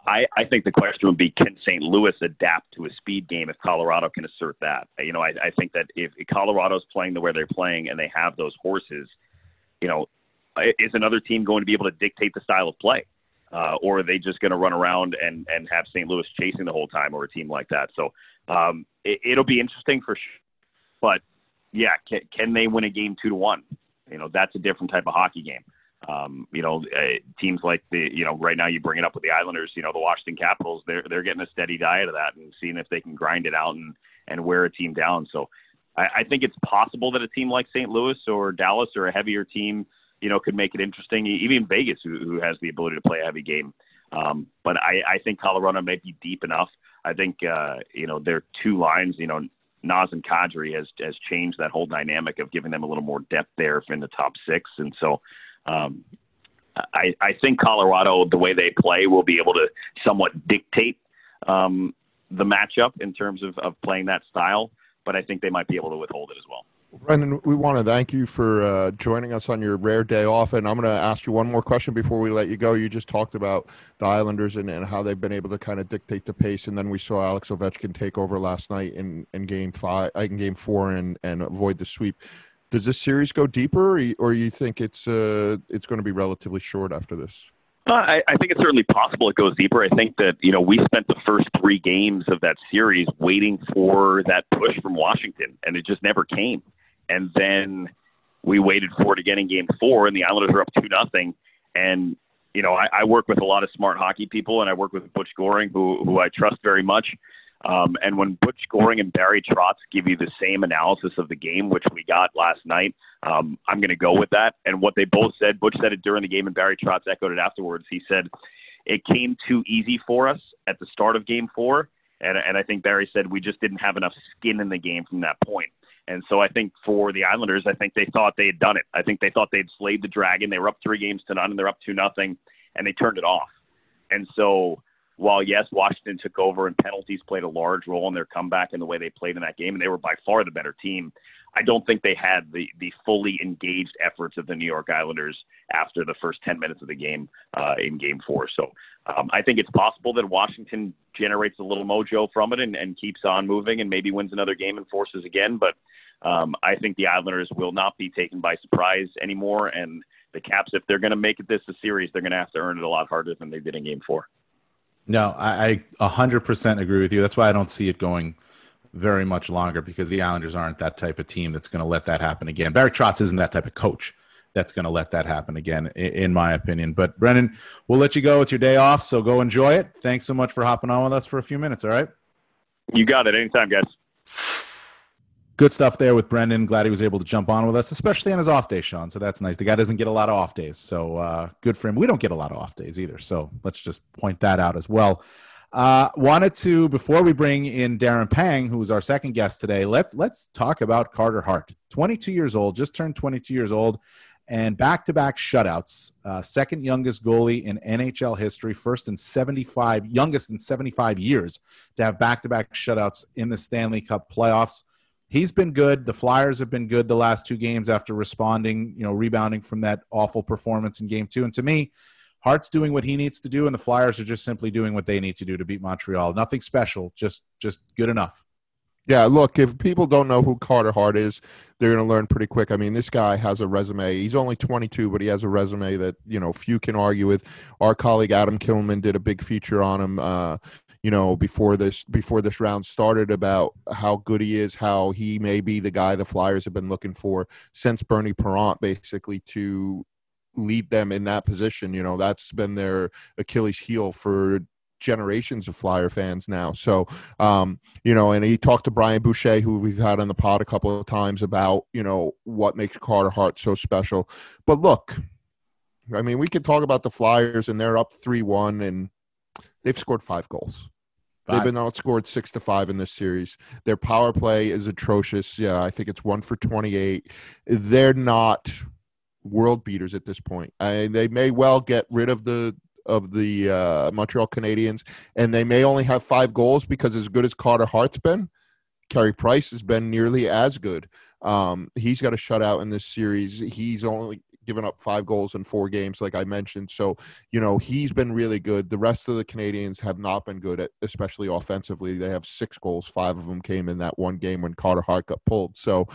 I think the question would be, can St. Louis adapt to a speed game if Colorado can assert that? I think that if Colorado's playing the way they're playing and they have those horses, is another team going to be able to dictate the style of play? Or are they just going to run around and have St. Louis chasing the whole time, or a team like that? So it'll be interesting for sure. But, yeah, can they win a game 2-1? That's a different type of hockey game. Teams like right now you bring it up with the Islanders, the Washington Capitals, they're getting a steady diet of that and seeing if they can grind it out and wear a team down. So I think it's possible that a team like St. Louis or Dallas or a heavier team, could make it interesting. Even Vegas, who has the ability to play a heavy game. But I think Colorado might be deep enough. I think, their two lines, Naz and Kadri has changed that whole dynamic of giving them a little more depth there in the top six. And so, I think Colorado, the way they play, will be able to somewhat dictate the matchup in terms of playing that style, but I think they might be able to withhold it as well. Brendan, we want to thank you for joining us on your rare day off, and I'm going to ask you one more question before we let you go. You just talked about the Islanders and how they've been able to kind of dictate the pace, and then we saw Alex Ovechkin take over last night in Game 4 and avoid the sweep. Does this series go deeper, or you think it's going to be relatively short after this? I think it's certainly possible it goes deeper. I think that, we spent the first 3 games of that series waiting for that push from Washington, and it just never came. And then we waited for it again in Game 4, and the Islanders were up 2-0. And, I work with a lot of smart hockey people, and I work with Butch Goring, who I trust very much. And when Butch Goring and Barry Trotz give you the same analysis of the game, which we got last night, I'm going to go with that. And what they both said, Butch said it during the game and Barry Trotz echoed it afterwards. He said, it came too easy for us at the start of Game 4. And I think Barry said we just didn't have enough skin in the game from that point. And so I think for the Islanders, I think they thought they had done it. I think they thought they'd slayed the Dragon. They were up 3-0, and they're up 2-0, and they turned it off. And so while, yes, Washington took over and penalties played a large role in their comeback and the way they played in that game, and they were by far the better team, I don't think they had the fully engaged efforts of the New York Islanders after the first 10 minutes of the game in Game 4. So I think it's possible that Washington generates a little mojo from it and keeps on moving and maybe wins another game and forces again. But I think the Islanders will not be taken by surprise anymore. And the Caps, if they're going to make it a series, they're going to have to earn it a lot harder than they did in Game 4. No, I 100% agree with you. That's why I don't see it going very much longer, because the Islanders aren't that type of team that's going to let that happen again. Barry Trotz isn't that type of coach that's going to let that happen again, in my opinion. But, Brendan, we'll let you go. It's your day off, so go enjoy it. Thanks so much for hopping on with us for a few minutes, all right? You got it. Anytime, guys. Good stuff there with Brendan. Glad he was able to jump on with us, especially on his off day, Sean. So that's nice. The guy doesn't get a lot of off days, so good for him. We don't get a lot of off days either, so let's just point that out as well. Wanted to, before we bring in Darren Pang, who's our second guest today, let's talk about Carter Hart. 22 years old, just turned 22 years old, and back-to-back shutouts. Second youngest goalie in NHL history, youngest in 75 years to have back-to-back shutouts in the Stanley Cup playoffs. He's been good. The Flyers have been good the last 2 games after rebounding from that awful performance in Game 2. And to me, Hart's doing what he needs to do, and the Flyers are just simply doing what they need to do to beat Montreal. Nothing special, just good enough. Yeah, look, if people don't know who Carter Hart is, they're going to learn pretty quick. I mean, this guy has a resume. He's only 22, but he has a resume that, few can argue with. Our colleague Adam Kilman did a big feature on him, before this round started, about how good he is, how he may be the guy the Flyers have been looking for since Bernie Parent, basically, to lead them in that position. That's been their Achilles heel for generations of Flyer fans now. So, and he talked to Brian Boucher, who we've had on the pod a couple of times, about, what makes Carter Hart so special. But look, I mean, we could talk about the Flyers, and they're up 3-1, and they've scored 5 goals. 5. They've been outscored 6-5 in this series. Their power play is atrocious. Yeah, I think it's 1 for 28. They're not world beaters at this point. They may well get rid of the Montreal Canadiens, and they may only have 5 goals, because as good as Carter Hart's been, Carey Price has been nearly as good. He's got a shutout in this series. given up 5 goals in 4 games, like I mentioned. So, he's been really good. The rest of the Canadians have not been good, especially offensively. They have 6 goals. 5 of them came in that one game when Carter Hart got pulled. So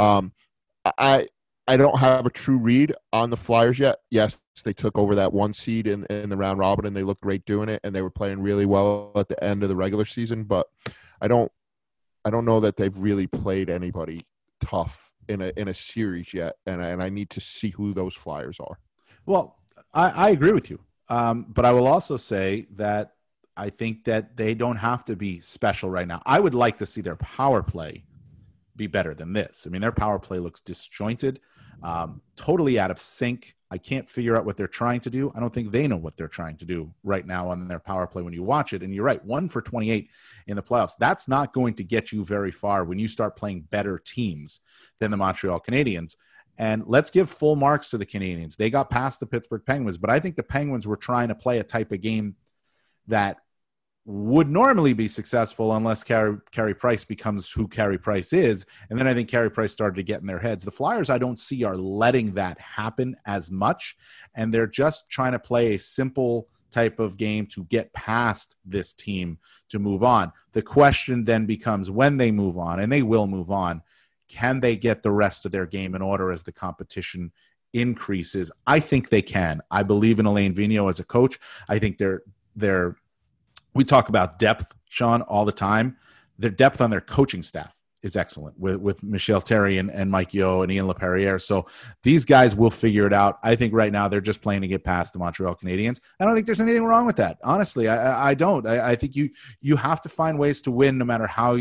I don't have a true read on the Flyers yet. Yes, they took over that 1 seed in the round robin, and they looked great doing it, and they were playing really well at the end of the regular season. But I don't know that they've really played anybody tough in a series yet, and I need to see who those Flyers are. Well, I agree with you, but I will also say that I think that they don't have to be special right now. I would like to see their power play be better than this. I mean, their power play looks disjointed, totally out of sync. I can't figure out what they're trying to do. I don't think they know what they're trying to do right now on their power play when you watch it. And you're right, 1 for 28 in the playoffs. That's not going to get you very far when you start playing better teams than the Montreal Canadiens. And let's give full marks to the Canadiens. They got past the Pittsburgh Penguins, but I think the Penguins were trying to play a type of game that would normally be successful unless Carey Price becomes who Carey Price is. And then I think Carey Price started to get in their heads. The Flyers, I don't see, are letting that happen as much. And they're just trying to play a simple type of game to get past this team to move on. The question then becomes, when they move on, and they will move on, can they get the rest of their game in order as the competition increases? I think they can. I believe in Alain Vigneault as a coach. I think we talk about depth, Sean, all the time. Their depth on their coaching staff is excellent with Michel Terry and Mike Yeo and Ian LaPerriere. So these guys will figure it out. I think right now they're just playing to get past the Montreal Canadiens. I don't think there's anything wrong with that. Honestly, I don't. I think you have to find ways to win no matter how,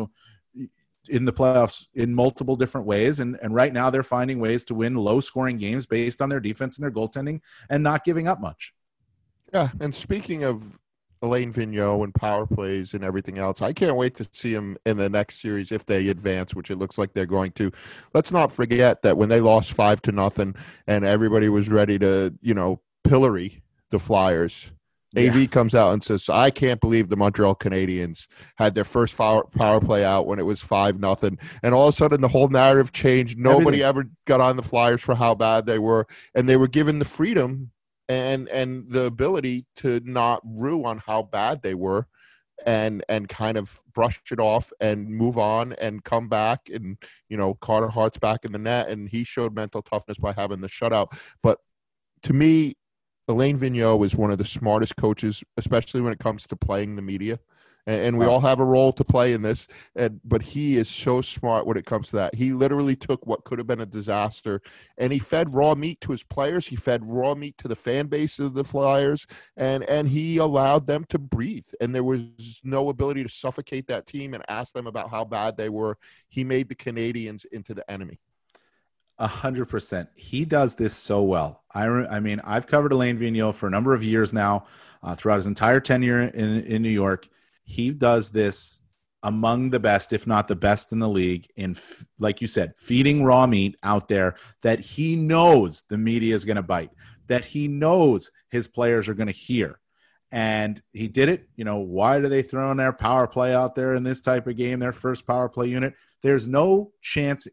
in the playoffs in multiple different ways. And right now they're finding ways to win low-scoring games based on their defense and their goaltending and not giving up much. Yeah, and speaking of Alain Vigneault and power plays and everything else, I can't wait to see him in the next series if they advance, which it looks like they're going to. Let's not forget that when they lost 5-0 and everybody was ready to, pillory the Flyers, AV comes out and says, I can't believe the Montreal Canadiens had their first power play out when it was 5-0. And all of a sudden the whole narrative changed. Nobody ever got on the Flyers for how bad they were. And they were given the freedom and the ability to not rue on how bad they were and kind of brush it off and move on and come back. And, Carter Hart's back in the net, and he showed mental toughness by having the shutout. But to me, Alain Vigneault is one of the smartest coaches, especially when it comes to playing the media. And we all have a role to play in this, but he is so smart when it comes to that. He literally took what could have been a disaster, and he fed raw meat to his players. He fed raw meat to the fan base of the Flyers, and he allowed them to breathe. And there was no ability to suffocate that team and ask them about how bad they were. He made the Canadians into the enemy. 100%. He does this so well. I mean, I've covered Alain Vigneault for a number of years now, throughout his entire tenure in New York. He does this among the best, if not the best in the league, in, like you said, feeding raw meat out there that he knows the media is going to bite, that he knows his players are going to hear. And he did it. Why do they throw in their power play out there in this type of game, their first power play unit? There's no chance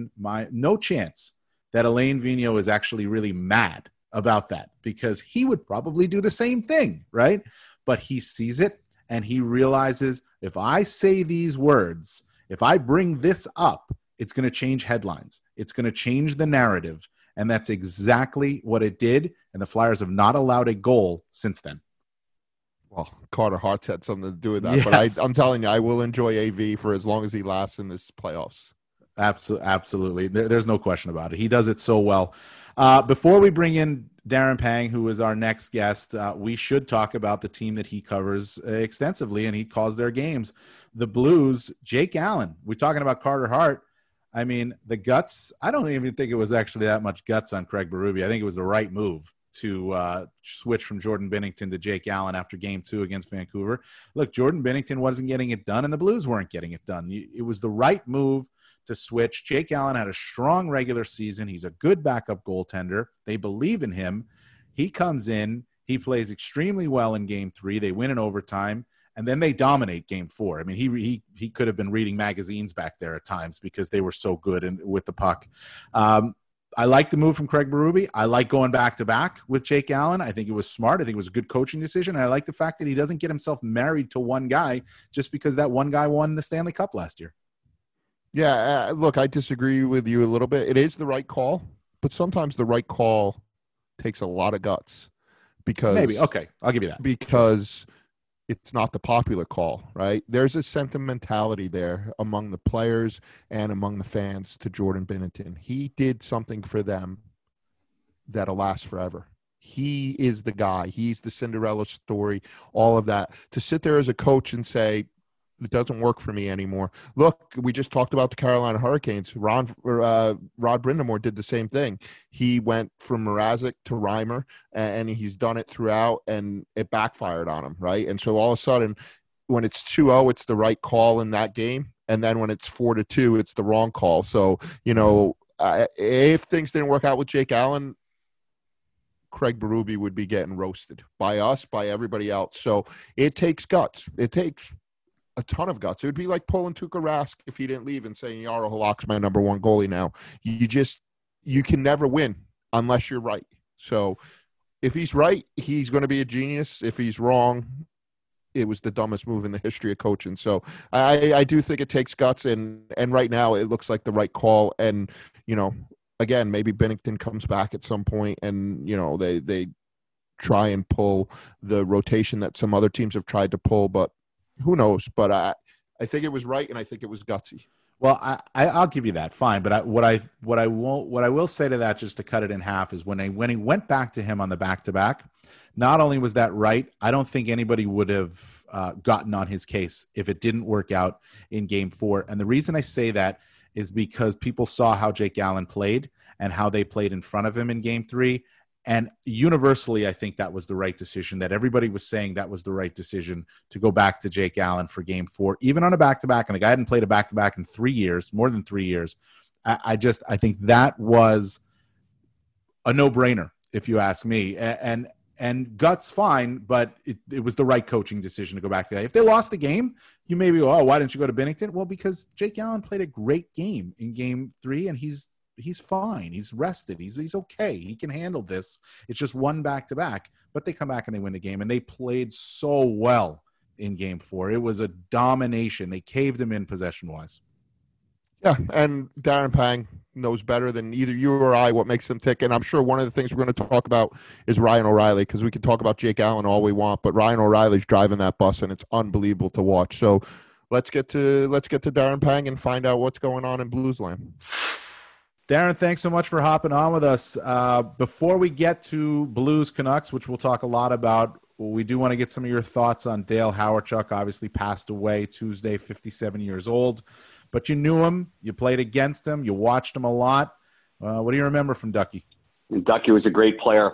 that Alain Vigneault is actually really mad about that, because he would probably do the same thing, right? But he sees it. And he realizes, if I say these words, if I bring this up, it's going to change headlines. It's going to change the narrative. And that's exactly what it did. And the Flyers have not allowed a goal since then. Well, Carter Hart's had something to do with that. Yes. But I'm telling you, I will enjoy AV for as long as he lasts in this playoffs. Absolutely. There's no question about it. He does it so well. Before we bring in Darren Pang, who is our next guest, we should talk about the team that he covers extensively, and he calls their games. The Blues, Jake Allen. We're talking about Carter Hart. I mean, the guts, I don't even think it was actually that much guts on Craig Berube. I think it was the right move to switch from Jordan Binnington to Jake Allen after Game 2 against Vancouver. Look, Jordan Binnington wasn't getting it done, and the Blues weren't getting it done. It was the right move to switch. Jake Allen had a strong regular season. He's a good backup goaltender. They believe in him. He comes in. He plays extremely well in Game 3. They win in overtime, and then they dominate Game 4. I mean, he could have been reading magazines back there at times because they were so good with the puck. I like the move from Craig Berube. I like going back to back with Jake Allen. I think it was smart. I think it was a good coaching decision. And I like the fact that he doesn't get himself married to one guy just because that one guy won the Stanley Cup last year. Yeah, look, I disagree with you a little bit. It is the right call, but sometimes the right call takes a lot of guts because maybe. Okay, I'll give you that. Because it's not the popular call, right? There's a sentimentality there among the players and among the fans to Jordan Binnington. He did something for them that'll last forever. He is the guy. He's the Cinderella story, all of that. To sit there as a coach and say, it doesn't work for me anymore. Look, we just talked about the Carolina Hurricanes. Rod Brind'Amour did the same thing. He went from Mrazek to Reimer, and he's done it throughout, and it backfired on him, right? And so all of a sudden, when it's 2-0, it's the right call in that game, and then when it's 4-2, it's the wrong call. So, if things didn't work out with Jake Allen, Craig Berube would be getting roasted by us, by everybody else. So it takes guts. It takes a ton of guts. It would be like pulling Tuukka Rask if he didn't leave and saying Jaro Halak's my number one goalie now. You can never win unless you're right. So if he's right, he's going to be a genius. If he's wrong, it was the dumbest move in the history of coaching. So I do think it takes guts, and right now it looks like the right call. And, again, maybe Binnington comes back at some point and, they try and pull the rotation that some other teams have tried to pull, but who knows? But I think it was right, and I think it was gutsy. Well, I'll give you that, fine. But what I will say to that, just to cut it in half, is when he went back to him on the back-to-back, not only was that right, I don't think anybody would have gotten on his case if it didn't work out in Game 4. And the reason I say that is because people saw how Jake Allen played and how they played in front of him in Game 3. And universally, I think that was the right decision, that everybody was saying that was the right decision to go back to Jake Allen for Game 4, even on a back-to-back. And the guy hadn't played a back-to-back in 3 years, more than 3 years. I think that was a no-brainer, if you ask me. And guts, fine, but it was the right coaching decision to go back to that. If they lost the game, you maybe go, why didn't you go to Binnington? Well, because Jake Allen played a great game in Game 3, and he's fine. He's rested. He's okay. He can handle this. It's just one back-to-back, but they come back and they win the game, and they played so well in Game 4. It was a domination. They caved him in possession-wise. Yeah, and Darren Pang knows better than either you or I what makes them tick, and I'm sure one of the things we're going to talk about is Ryan O'Reilly, because we can talk about Jake Allen all we want, but Ryan O'Reilly's driving that bus, and it's unbelievable to watch. So let's get to Darren Pang and find out what's going on in Bluesland. Darren, thanks so much for hopping on with us. Before we get to Blues Canucks, which we'll talk a lot about, we do want to get some of your thoughts on Dale Hawerchuk. Obviously passed away Tuesday, 57 years old. But you knew him. You played against him. You watched him a lot. What do you remember from Ducky? Ducky was a great player.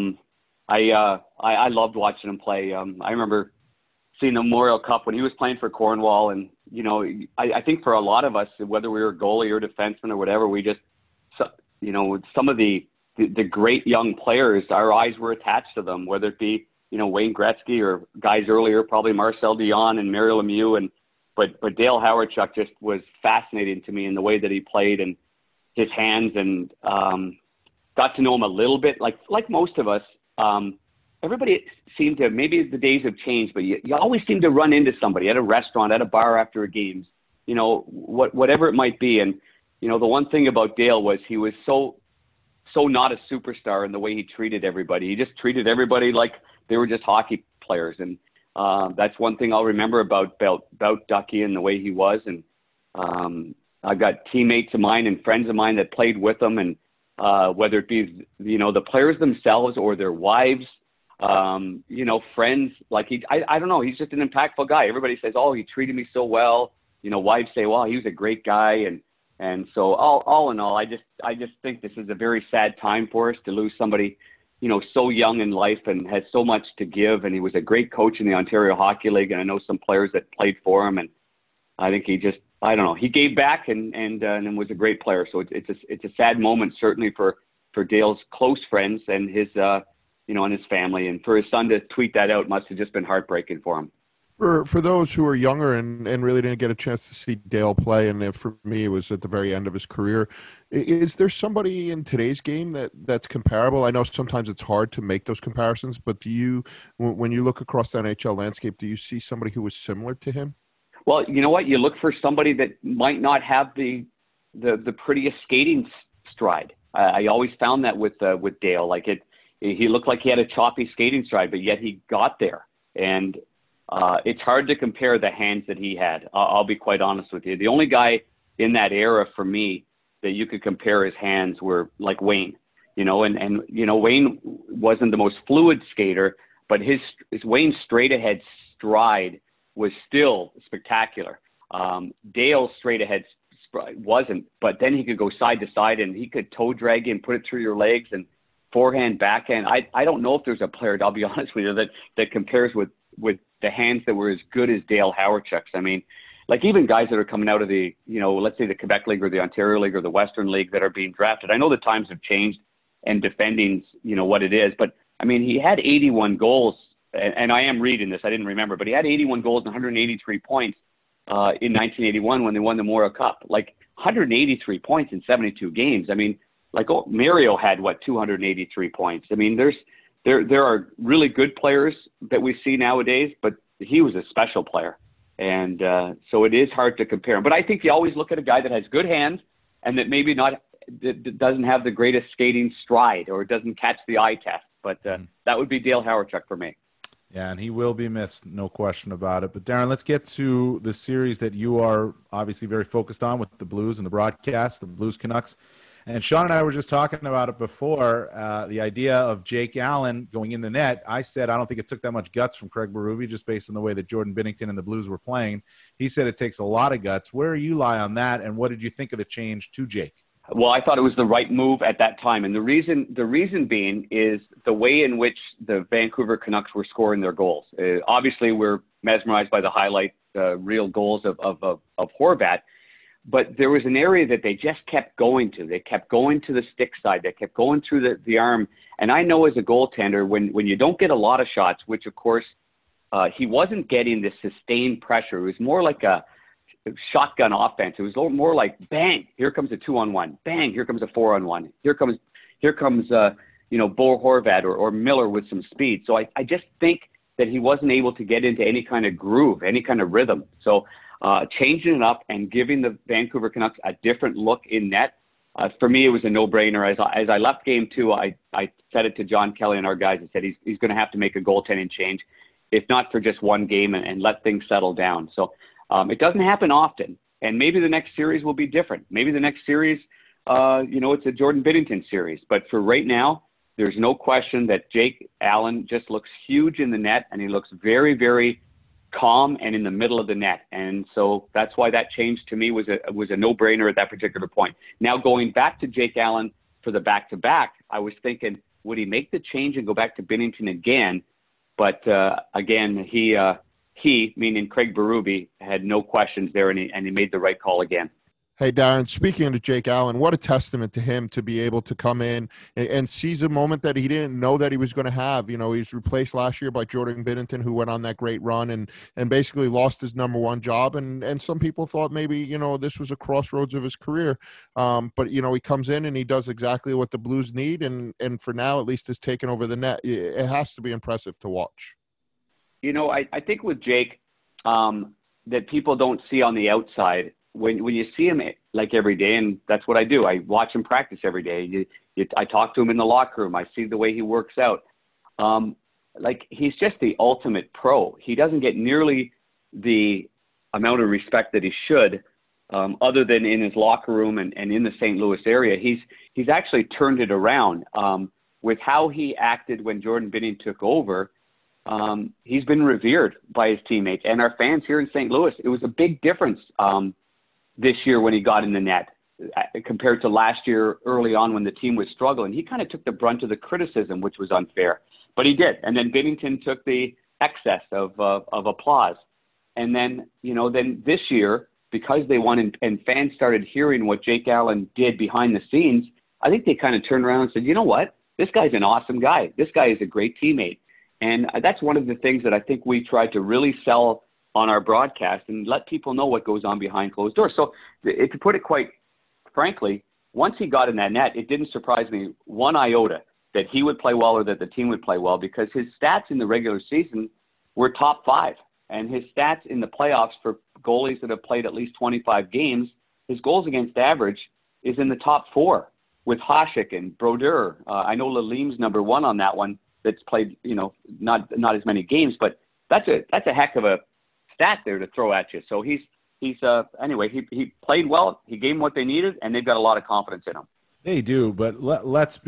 I loved watching him play. I remember seeing the Memorial Cup when he was playing for Cornwall. And, I think for a lot of us, whether we were goalie or defenseman or whatever, we just, some of the great young players, our eyes were attached to them, whether it be, Wayne Gretzky or guys earlier, probably Marcel Dion and Mario Lemieux. But Dale Hawerchuk just was fascinating to me in the way that he played and his hands, and got to know him a little bit. Like most of us, everybody seemed to, maybe the days have changed, but you always seem to run into somebody at a restaurant, at a bar after a game, whatever it might be. And, the one thing about Dale was he was so not a superstar in the way he treated everybody. He just treated everybody like they were just hockey players. And that's one thing I'll remember about Ducky and the way he was. And I've got teammates of mine and friends of mine that played with him, and whether it be, the players themselves or their wives, friends, like I don't know, he's just an impactful guy. Everybody says, oh, he treated me so well. Wives say, well, he was a great guy. And so all in all, I just think this is a very sad time for us to lose somebody, so young in life and has so much to give. And he was a great coach in the Ontario Hockey League. And I know some players that played for him. And I think he just, I don't know, he gave back and was a great player. So it's a sad moment, certainly for Dale's close friends and his, and his family. And for his son to tweet that out must have just been heartbreaking for him. For those who are younger and really didn't get a chance to see Dale play, and for me it was at the very end of his career, is there somebody in today's game that's comparable? I know sometimes it's hard to make those comparisons, but do you, when you look across the NHL landscape, do you see somebody who was similar to him? Well, you know what? You look for somebody that might not have the prettiest skating stride. I always found that with Dale. Like he looked like he had a choppy skating stride, but yet he got there. And it's hard to compare the hands that he had. I'll be quite honest with you. The only guy in that era for me that you could compare his hands were like Wayne, and Wayne wasn't the most fluid skater, but his Wayne's straight ahead stride was still spectacular. Dale's straight ahead wasn't, but then he could go side to side and he could toe drag you and put it through your legs and forehand, backhand. I don't know if there's a player, I'll be honest with you, that compares with the hands that were as good as Dale Hawerchuk's. I mean, like even guys that are coming out of the, let's say the Quebec League or the Ontario League or the Western League that are being drafted. I know the times have changed and defending's, what it is, but I mean, he had 81 goals, and I am reading this, I didn't remember, but he had 81 goals and 183 points in 1981 when they won the Memorial Cup. Like 183 points in 72 games. I mean, Mario had 283 points. I mean, there are really good players that we see nowadays, but he was a special player. And so it is hard to compare. But I think you always look at a guy that has good hands and that maybe that doesn't have the greatest skating stride or doesn't catch the eye test. But that would be Dale Hawerchuk for me. Yeah, and he will be missed, no question about it. But Darren, let's get to the series that you are obviously very focused on with the Blues and the broadcast, the Blues Canucks. And Sean and I were just talking about it before, the idea of Jake Allen going in the net. I said I don't think it took that much guts from Craig Berube just based on the way that Jordan Binnington and the Blues were playing. He said it takes a lot of guts. Where you lie on that, and what did you think of the change to Jake? Well, I thought it was the right move at that time. And the reason being is the way in which the Vancouver Canucks were scoring their goals. Obviously, we're mesmerized by the highlight reel goals of Horvat. But there was an area that they just kept going to. They kept going to the stick side. They kept going through the arm. And I know as a goaltender, when you don't get a lot of shots, which, of course, he wasn't getting the sustained pressure. It was more like a shotgun offense. It was a little more like, bang, here comes a 2-on-1. Bang, here comes a 4-on-1. Here comes Bo Horvat or Miller with some speed. So I just think that he wasn't able to get into any kind of groove, any kind of rhythm. So changing it up and giving the Vancouver Canucks a different look in net, for me, it was a no-brainer. As I left game 2, I said it to John Kelly and our guys. I said he's going to have to make a goaltending change, if not for just one game, and let things settle down. So it doesn't happen often, and maybe the next series will be different. Maybe the next series, it's a Jordan Binnington series. But for right now, there's no question that Jake Allen just looks huge in the net, and he looks very, very calm and in the middle of the net. And so that's why that change to me was a no-brainer at that particular point. Now going back to Jake Allen for the back-to-back, I was thinking, would he make the change and go back to Binnington again? But again, he, meaning Craig Berube, had no questions there, and he made the right call again. Hey, Darren, speaking of Jake Allen, what a testament to him to be able to come in and seize a moment that he didn't know that he was going to have. He was replaced last year by Jordan Binnington, who went on that great run and basically lost his number one job. And some people thought maybe, this was a crossroads of his career. But, he comes in and he does exactly what the Blues need. And for now, at least, has taken over the net. It has to be impressive to watch. I think with Jake, that people don't see on the outside, when you see him like every day, and that's what I do. I watch him practice every day. I talk to him in the locker room. I see the way he works out. He's just the ultimate pro. He doesn't get nearly the amount of respect that he should, other than in his locker room and in the St. Louis area. He's actually turned it around with how he acted when Jordan Binnington took over. He's been revered by his teammates and our fans here in St. Louis. It was a big difference this year when he got in the net compared to last year early on when the team was struggling. He kind of took the brunt of the criticism, which was unfair, but he did. And then Binnington took the excess of applause. And then, then this year, because they won and fans started hearing what Jake Allen did behind the scenes, I think they kind of turned around and said, you know what? This guy's an awesome guy. This guy is a great teammate. And that's one of the things that I think we tried to really sell on our broadcast and let people know what goes on behind closed doors. So to put it quite frankly, once he got in that net, it didn't surprise me one iota that he would play well or that the team would play well, because his stats in the regular season were top 5. And his stats in the playoffs for goalies that have played at least 25 games, his goals against average is in the top 4 with Hasek and Brodeur. I know Lalim's number 1 on that one that's played, not as many games, but that's a heck of a stat there to throw at you. So anyway, he played well. He gave them what they needed, and they've got a lot of confidence in him. They do, but let's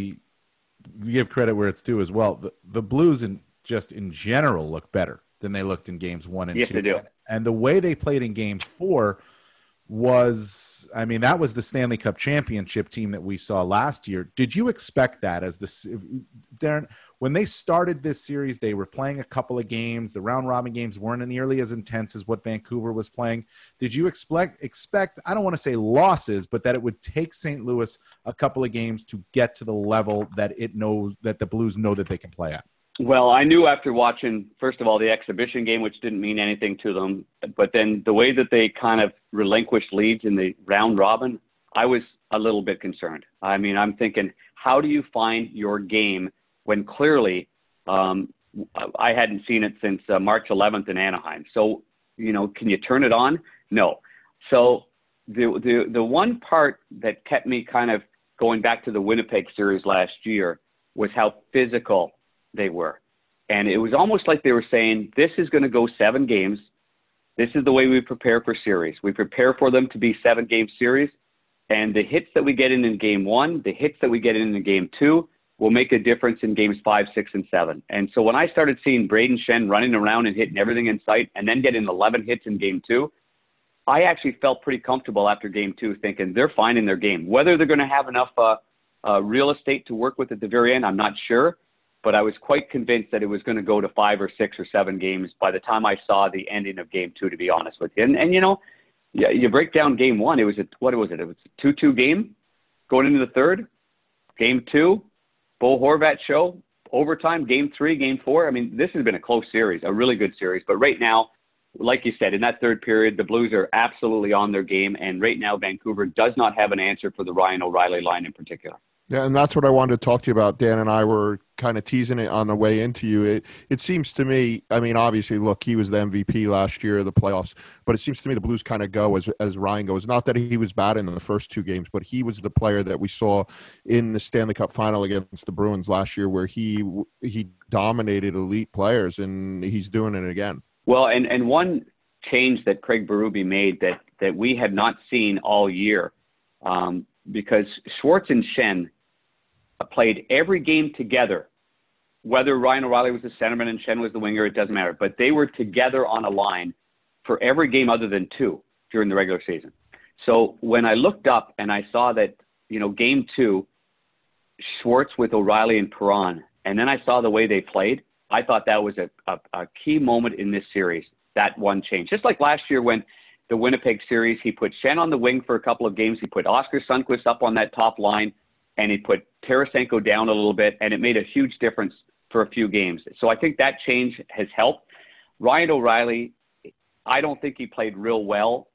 give credit where it's due as well. The Blues in general look better than they looked in games 1 and 2. Yes, they do. And the way they played in game 4 was, that was the Stanley Cup championship team that we saw last year. Did you expect that Darren, when they started this series, they were playing a couple of games. The round robin games weren't nearly as intense as what Vancouver was playing. Did you expect, I don't want to say losses, but that it would take St. Louis a couple of games to get to the level that the Blues know that they can play at? Well, I knew after watching, first of all, the exhibition game, which didn't mean anything to them, but then the way that they kind of relinquished leads in the round robin, I was a little bit concerned. I'm thinking, how do you find your game when clearly I hadn't seen it since March 11th in Anaheim? So, can you turn it on? No. So the one part that kept me kind of going back to the Winnipeg series last year was how physical they were. And it was almost like they were saying, this is going to go 7 games. This is the way we prepare for series. We prepare for them to be 7-game series. And the hits that we get in game 1, the hits that we get in game 2 will make a difference in games 5, 6, and 7. And so when I started seeing Braden Shen running around and hitting everything in sight and then getting 11 hits in game 2, I actually felt pretty comfortable after game 2 thinking they're finding their game. Whether they're going to have enough real estate to work with at the very end, I'm not sure. But I was quite convinced that it was going to go to 5 or 6 or 7 games by the time I saw the ending of game 2, to be honest with you. And you break down game 1, it was It was a 2-2 game going into the third. Game 2, Bo Horvat show, overtime, game 3, game 4. This has been a close series, a really good series. But right now, like you said, in that third period, the Blues are absolutely on their game. And right now, Vancouver does not have an answer for the Ryan O'Reilly line in particular. Yeah, and that's what I wanted to talk to you about. Dan and I were kind of teasing it on the way into you. It seems to me, obviously, look, he was the MVP last year of the playoffs, but it seems to me the Blues kind of go as Ryan goes. Not that he was bad in the first 2 games, but he was the player that we saw in the Stanley Cup final against the Bruins last year where he dominated elite players, and he's doing it again. Well, and one change that Craig Berube made that we had not seen all year, because Schwartz and Shen played every game together, whether Ryan O'Reilly was the centerman and Shen was the winger, it doesn't matter. But they were together on a line for every game other than 2 during the regular season. So when I looked up and I saw that, game 2, Schwartz with O'Reilly and Perron, and then I saw the way they played, I thought that was a key moment in this series, that one change. Just like last year when the Winnipeg series, he put Shen on the wing for a couple of games, he put Oscar Sundqvist up on that top line, and he put Tarasenko down a little bit, and it made a huge difference for a few games. So I think that change has helped. Ryan O'Reilly, I don't think he played real well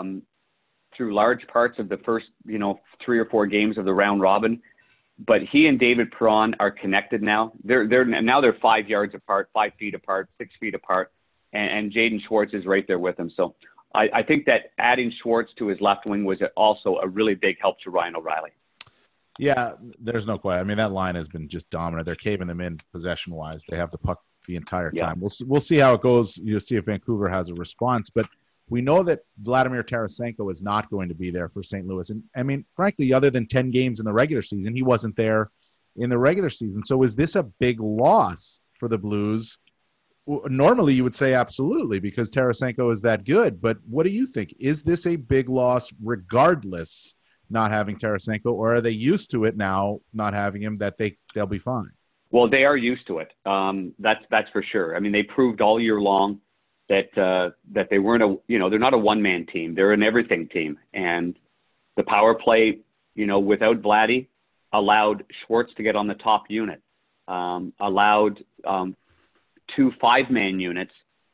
through large parts of the first, 3 or 4 games of the round robin. But he and David Perron are connected now. They're 5 yards apart, 5 feet apart, 6 feet apart, and Jaden Schwartz is right there with him. So I think that adding Schwartz to his left wing was also a really big help to Ryan O'Reilly. Yeah, there's no question. That line has been just dominant. They're caving them in possession-wise. They have the puck the entire time. Yeah. We'll see how it goes. You'll see if Vancouver has a response. But we know that Vladimir Tarasenko is not going to be there for St. Louis. And, frankly, other than 10 games in the regular season, he wasn't there in the regular season. So is this a big loss for the Blues? Normally, you would say absolutely because Tarasenko is that good. But what do you think? Is this a big loss regardless not having Tarasenko, or are they used to it now, not having him, that they'll be fine? Well, they are used to it. That's for sure. They proved all year long that they weren't they're not a one-man team. They're an everything team. And the power play, without Vladdy, allowed Schwartz to get on the top unit, allowed 2 5-man units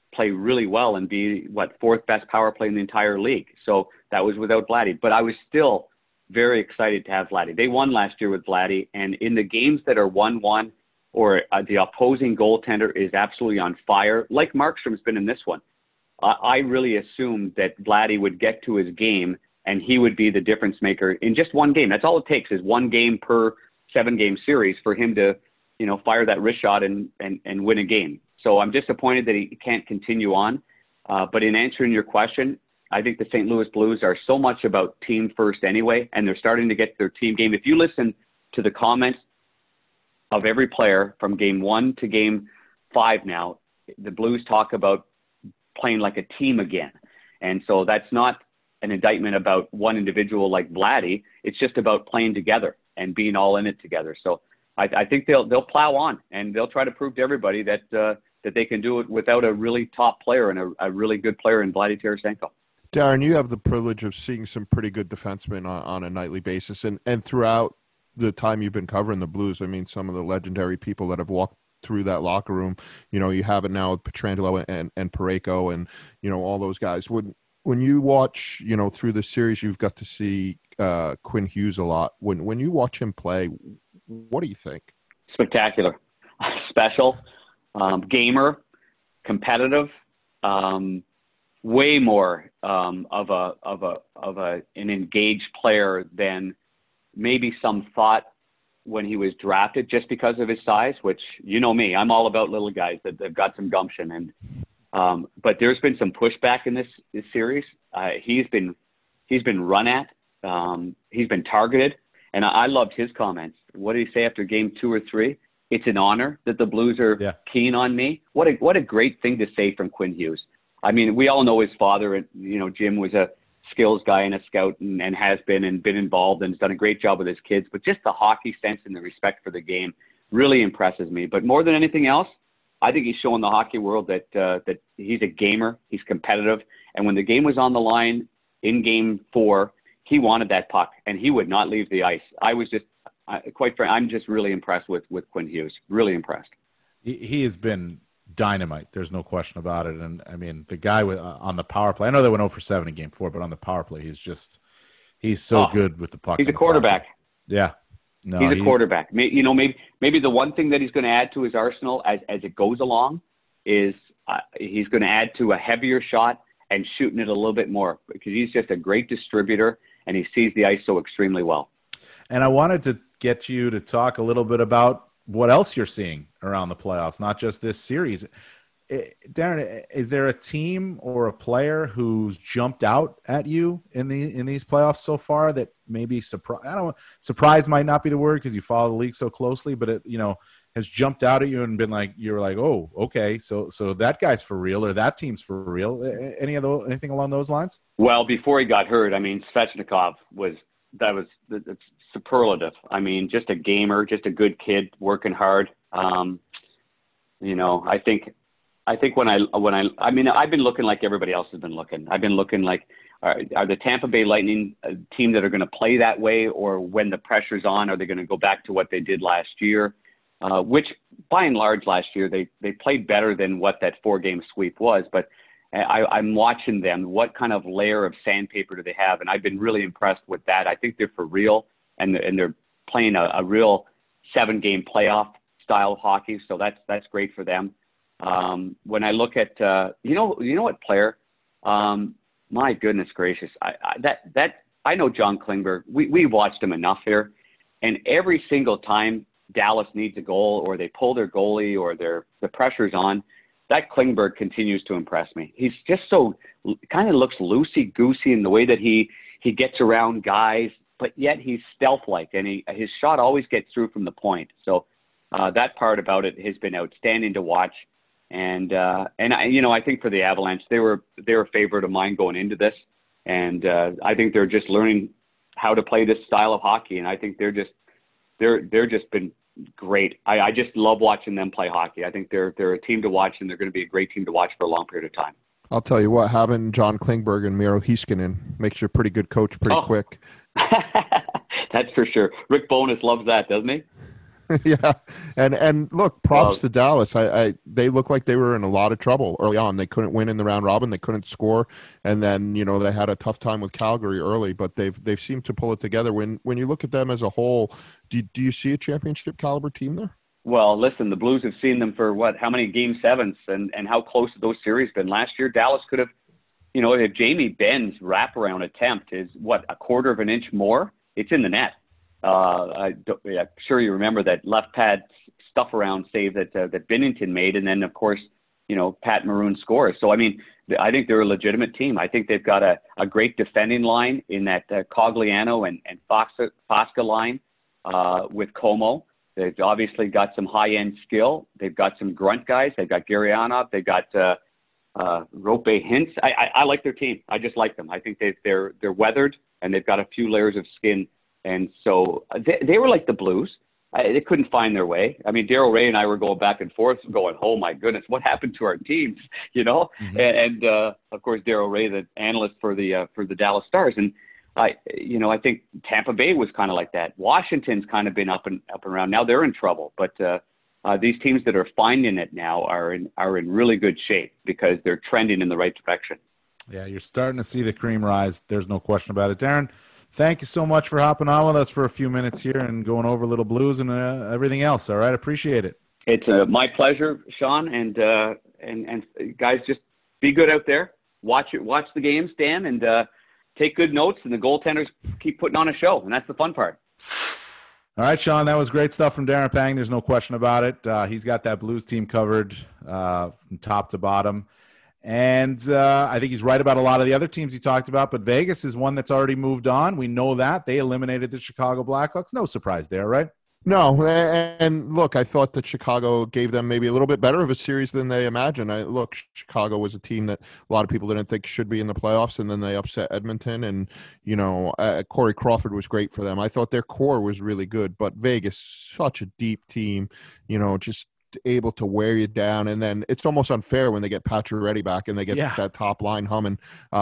play really well and be fourth best power play in the entire league. So that was without Vladdy, but I was still very excited to have Vladdy. They won last year with Vladdy, and in the games that are 1-1 or the opposing goaltender is absolutely on fire, like Markstrom's been in this one, I really assumed that Vladdy would get to his game and he would be the difference maker in just one game. That's all it takes is one game per 7-game series for him to, fire that wrist shot and win a game. So I'm disappointed that he can't continue on. But in answering your question, I think the St. Louis Blues are so much about team first anyway, and they're starting to get their team game. If you listen to the comments of every player from game 1 to game 5 now, the Blues talk about playing like a team again. And so that's not an indictment about one individual like Vladdy. It's just about playing together and being all in it together. So I think they'll plow on, and they'll try to prove to everybody that they can do it without a really top player and a really good player in Vladdy Tarasenko. Darren, you have the privilege of seeing some pretty good defensemen on a nightly basis, and throughout the time you've been covering the Blues, I mean, some of the legendary people that have walked through that locker room, you have it now with Pietrangelo and Parayko and, all those guys. When you watch, through the series, you've got to see Quinn Hughes a lot. When you watch him play, what do you think? Spectacular, special, gamer, competitive, way more of an engaged player than maybe some thought when he was drafted, just because of his size. Which me, I'm all about little guys that have got some gumption. And but there's been some pushback in this series. He's been run at. He's been targeted, and I loved his comments. What did he say after game 2 or 3? It's an honor that the Blues are keen on me. What a great thing to say from Quinn Hughes. I mean, we all know his father, and Jim was a skills guy and a scout and has been involved and has done a great job with his kids. But just the hockey sense and the respect for the game really impresses me. But more than anything else, I think he's showing the hockey world that he's a gamer, he's competitive, and when the game was on the line in game 4, he wanted that puck and he would not leave the ice. I was just, quite frankly, I'm just really impressed with Quinn Hughes. Really impressed. He has been dynamite. There's no question about it. And I mean, the guy on the power play, I know they went 0 for 7 in game 4, but on the power play, he's so good with the puck. He's a quarterback. Yeah. No, he's a quarterback. Maybe the one thing that he's going to add to his arsenal as it goes along is he's going to add to a heavier shot and shooting it a little bit more, because he's just a great distributor and he sees the ice so extremely well. And I wanted to get you to talk a little bit about what else you're seeing around the playoffs, not just this series. Darren, is there a team or a player who's jumped out at you in these playoffs so far that maybe surprise might not be the word because you follow the league so closely, but it has jumped out at you and been like, you're like, oh, okay, so that guy's for real or that team's for real? Anything along those lines? Well, before he got hurt, I mean, Svechnikov was superlative. I mean, just a gamer, just a good kid, working hard. I think when I've been looking like everybody else has been looking. I've been looking like, are the Tampa Bay Lightning a team that are going to play that way, or when the pressure's on, are they going to go back to what they did last year? Which, by and large, last year they played better than what that 4-game sweep was. But I'm watching them. What kind of layer of sandpaper do they have? And I've been really impressed with that. I think they're for real, and they're playing a real 7-game playoff style of hockey. So that's great for them. When I look at, what player, my goodness gracious, I know John Klingberg. We watched him enough here, and every single time Dallas needs a goal or they pull their goalie or the pressure's on, that Klingberg continues to impress me. He's just so kind of looks loosey-goosey in the way that he gets around guys, but yet he's stealth-like, and his shot always gets through from the point. So that part about it has been outstanding to watch. And I think for the Avalanche, they were a favorite of mine going into this, and I think they're just learning how to play this style of hockey, and I think they're just been great. I just love watching them play hockey. I think they're a team to watch, and they're going to be a great team to watch for a long period of time. I'll tell you what, having John Klingberg and Miro Heiskanen makes you a pretty good coach pretty quick. That's for sure. Rick Bowness loves that, doesn't he? Yeah, and look, props to Dallas. They look like they were in a lot of trouble early on. They couldn't win in the round robin. They couldn't score, and then they had a tough time with Calgary early. But they've seemed to pull it together. When you look at them as a whole, do you see a championship caliber team there? Well, listen, the Blues have seen them for how many game sevens, and how close those series been last year. Dallas could have, if Jamie Benn's wraparound attempt is a quarter of an inch more, it's in the net. I'm sure you remember that left pad stuff around save that Binnington made, and then of course Pat Maroon scores. So I think they're a legitimate team. I think they've got a great defending line in that Cogliano and Fosca line with Como. They've obviously got some high end skill. They've got some grunt guys. They've got Gurianov. They've got Rope Hintz. I like their team. I just like them. I think they're weathered, and they've got a few layers of skin. And so they were like the Blues. They couldn't find their way. Daryl Ray and I were going back and forth going, oh, my goodness, what happened to our teams, Mm-hmm. And of course, Daryl Ray, the analyst for the Dallas Stars. And, I think Tampa Bay was kind of like that. Washington's kind of been up and around. Now they're in trouble. But these teams that are finding it now are in really good shape because they're trending in the right direction. Yeah, you're starting to see the cream rise. There's no question about it. Darren, thank you so much for hopping on with us for a few minutes here and going over Little Blues and everything else. All right, appreciate it. It's my pleasure, Sean, and guys, just be good out there. Watch the games, Dan, and take good notes. And the goaltenders keep putting on a show, and that's the fun part. All right, Sean, that was great stuff from Darren Pang. There's no question about it. He's got that Blues team covered from top to bottom. And I think he's right about a lot of the other teams he talked about, but Vegas is one that's already moved on. We know that. They eliminated the Chicago Blackhawks. No surprise there, right? No, and look, I thought that Chicago gave them maybe a little bit better of a series than they imagined. Chicago was a team that a lot of people didn't think should be in the playoffs, and then they upset Edmonton, and, Corey Crawford was great for them. I thought their core was really good, but Vegas, such a deep team, just able to wear you down, and then it's almost unfair when they get Pacioretty back and they get that top line humming.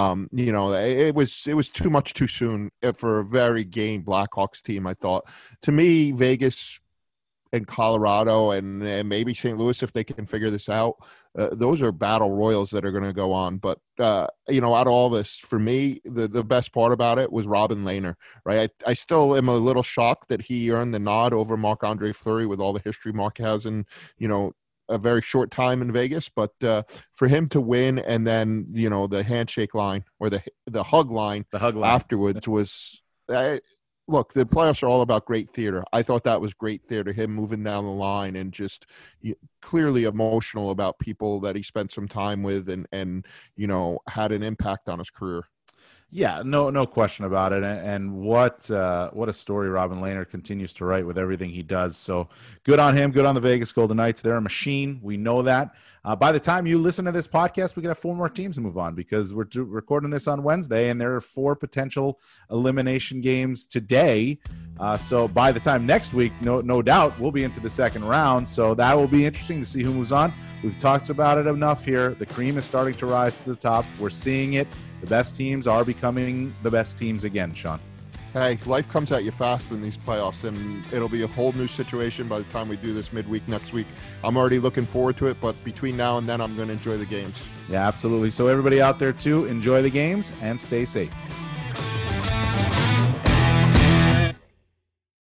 It was too much too soon for a very game Blackhawks team. I thought, to me, Vegas and Colorado and maybe St. Louis, if they can figure this out, those are battle royals that are going to go on. But out of all this, for me, the best part about it was Robin Lehner, right? I still am a little shocked that he earned the nod over Marc-Andre Fleury with all the history Marc has in a very short time in Vegas. But for him to win, and then the handshake line or the hug line afterwards was. Look, the playoffs are all about great theater. I thought that was great theater, him moving down the line and just clearly emotional about people that he spent some time with and had an impact on his career. Yeah, no question about it. And what a story Robin Lehner continues to write with everything he does. So good on him. Good on the Vegas Golden Knights. They're a machine. We know that. By the time you listen to this podcast, we can have 4 more teams to move on because we're recording this on Wednesday, and there are 4 potential elimination games today. So by the time next week, no doubt, we'll be into the second round. So that will be interesting to see who moves on. We've talked about it enough here. The cream is starting to rise to the top. We're seeing it. The best teams are becoming the best teams again, Sean. Hey, life comes at you fast in these playoffs, and it'll be a whole new situation by the time we do this midweek next week. I'm already looking forward to it, but between now and then, I'm going to enjoy the games. Yeah, absolutely. So everybody out there, too, enjoy the games and stay safe.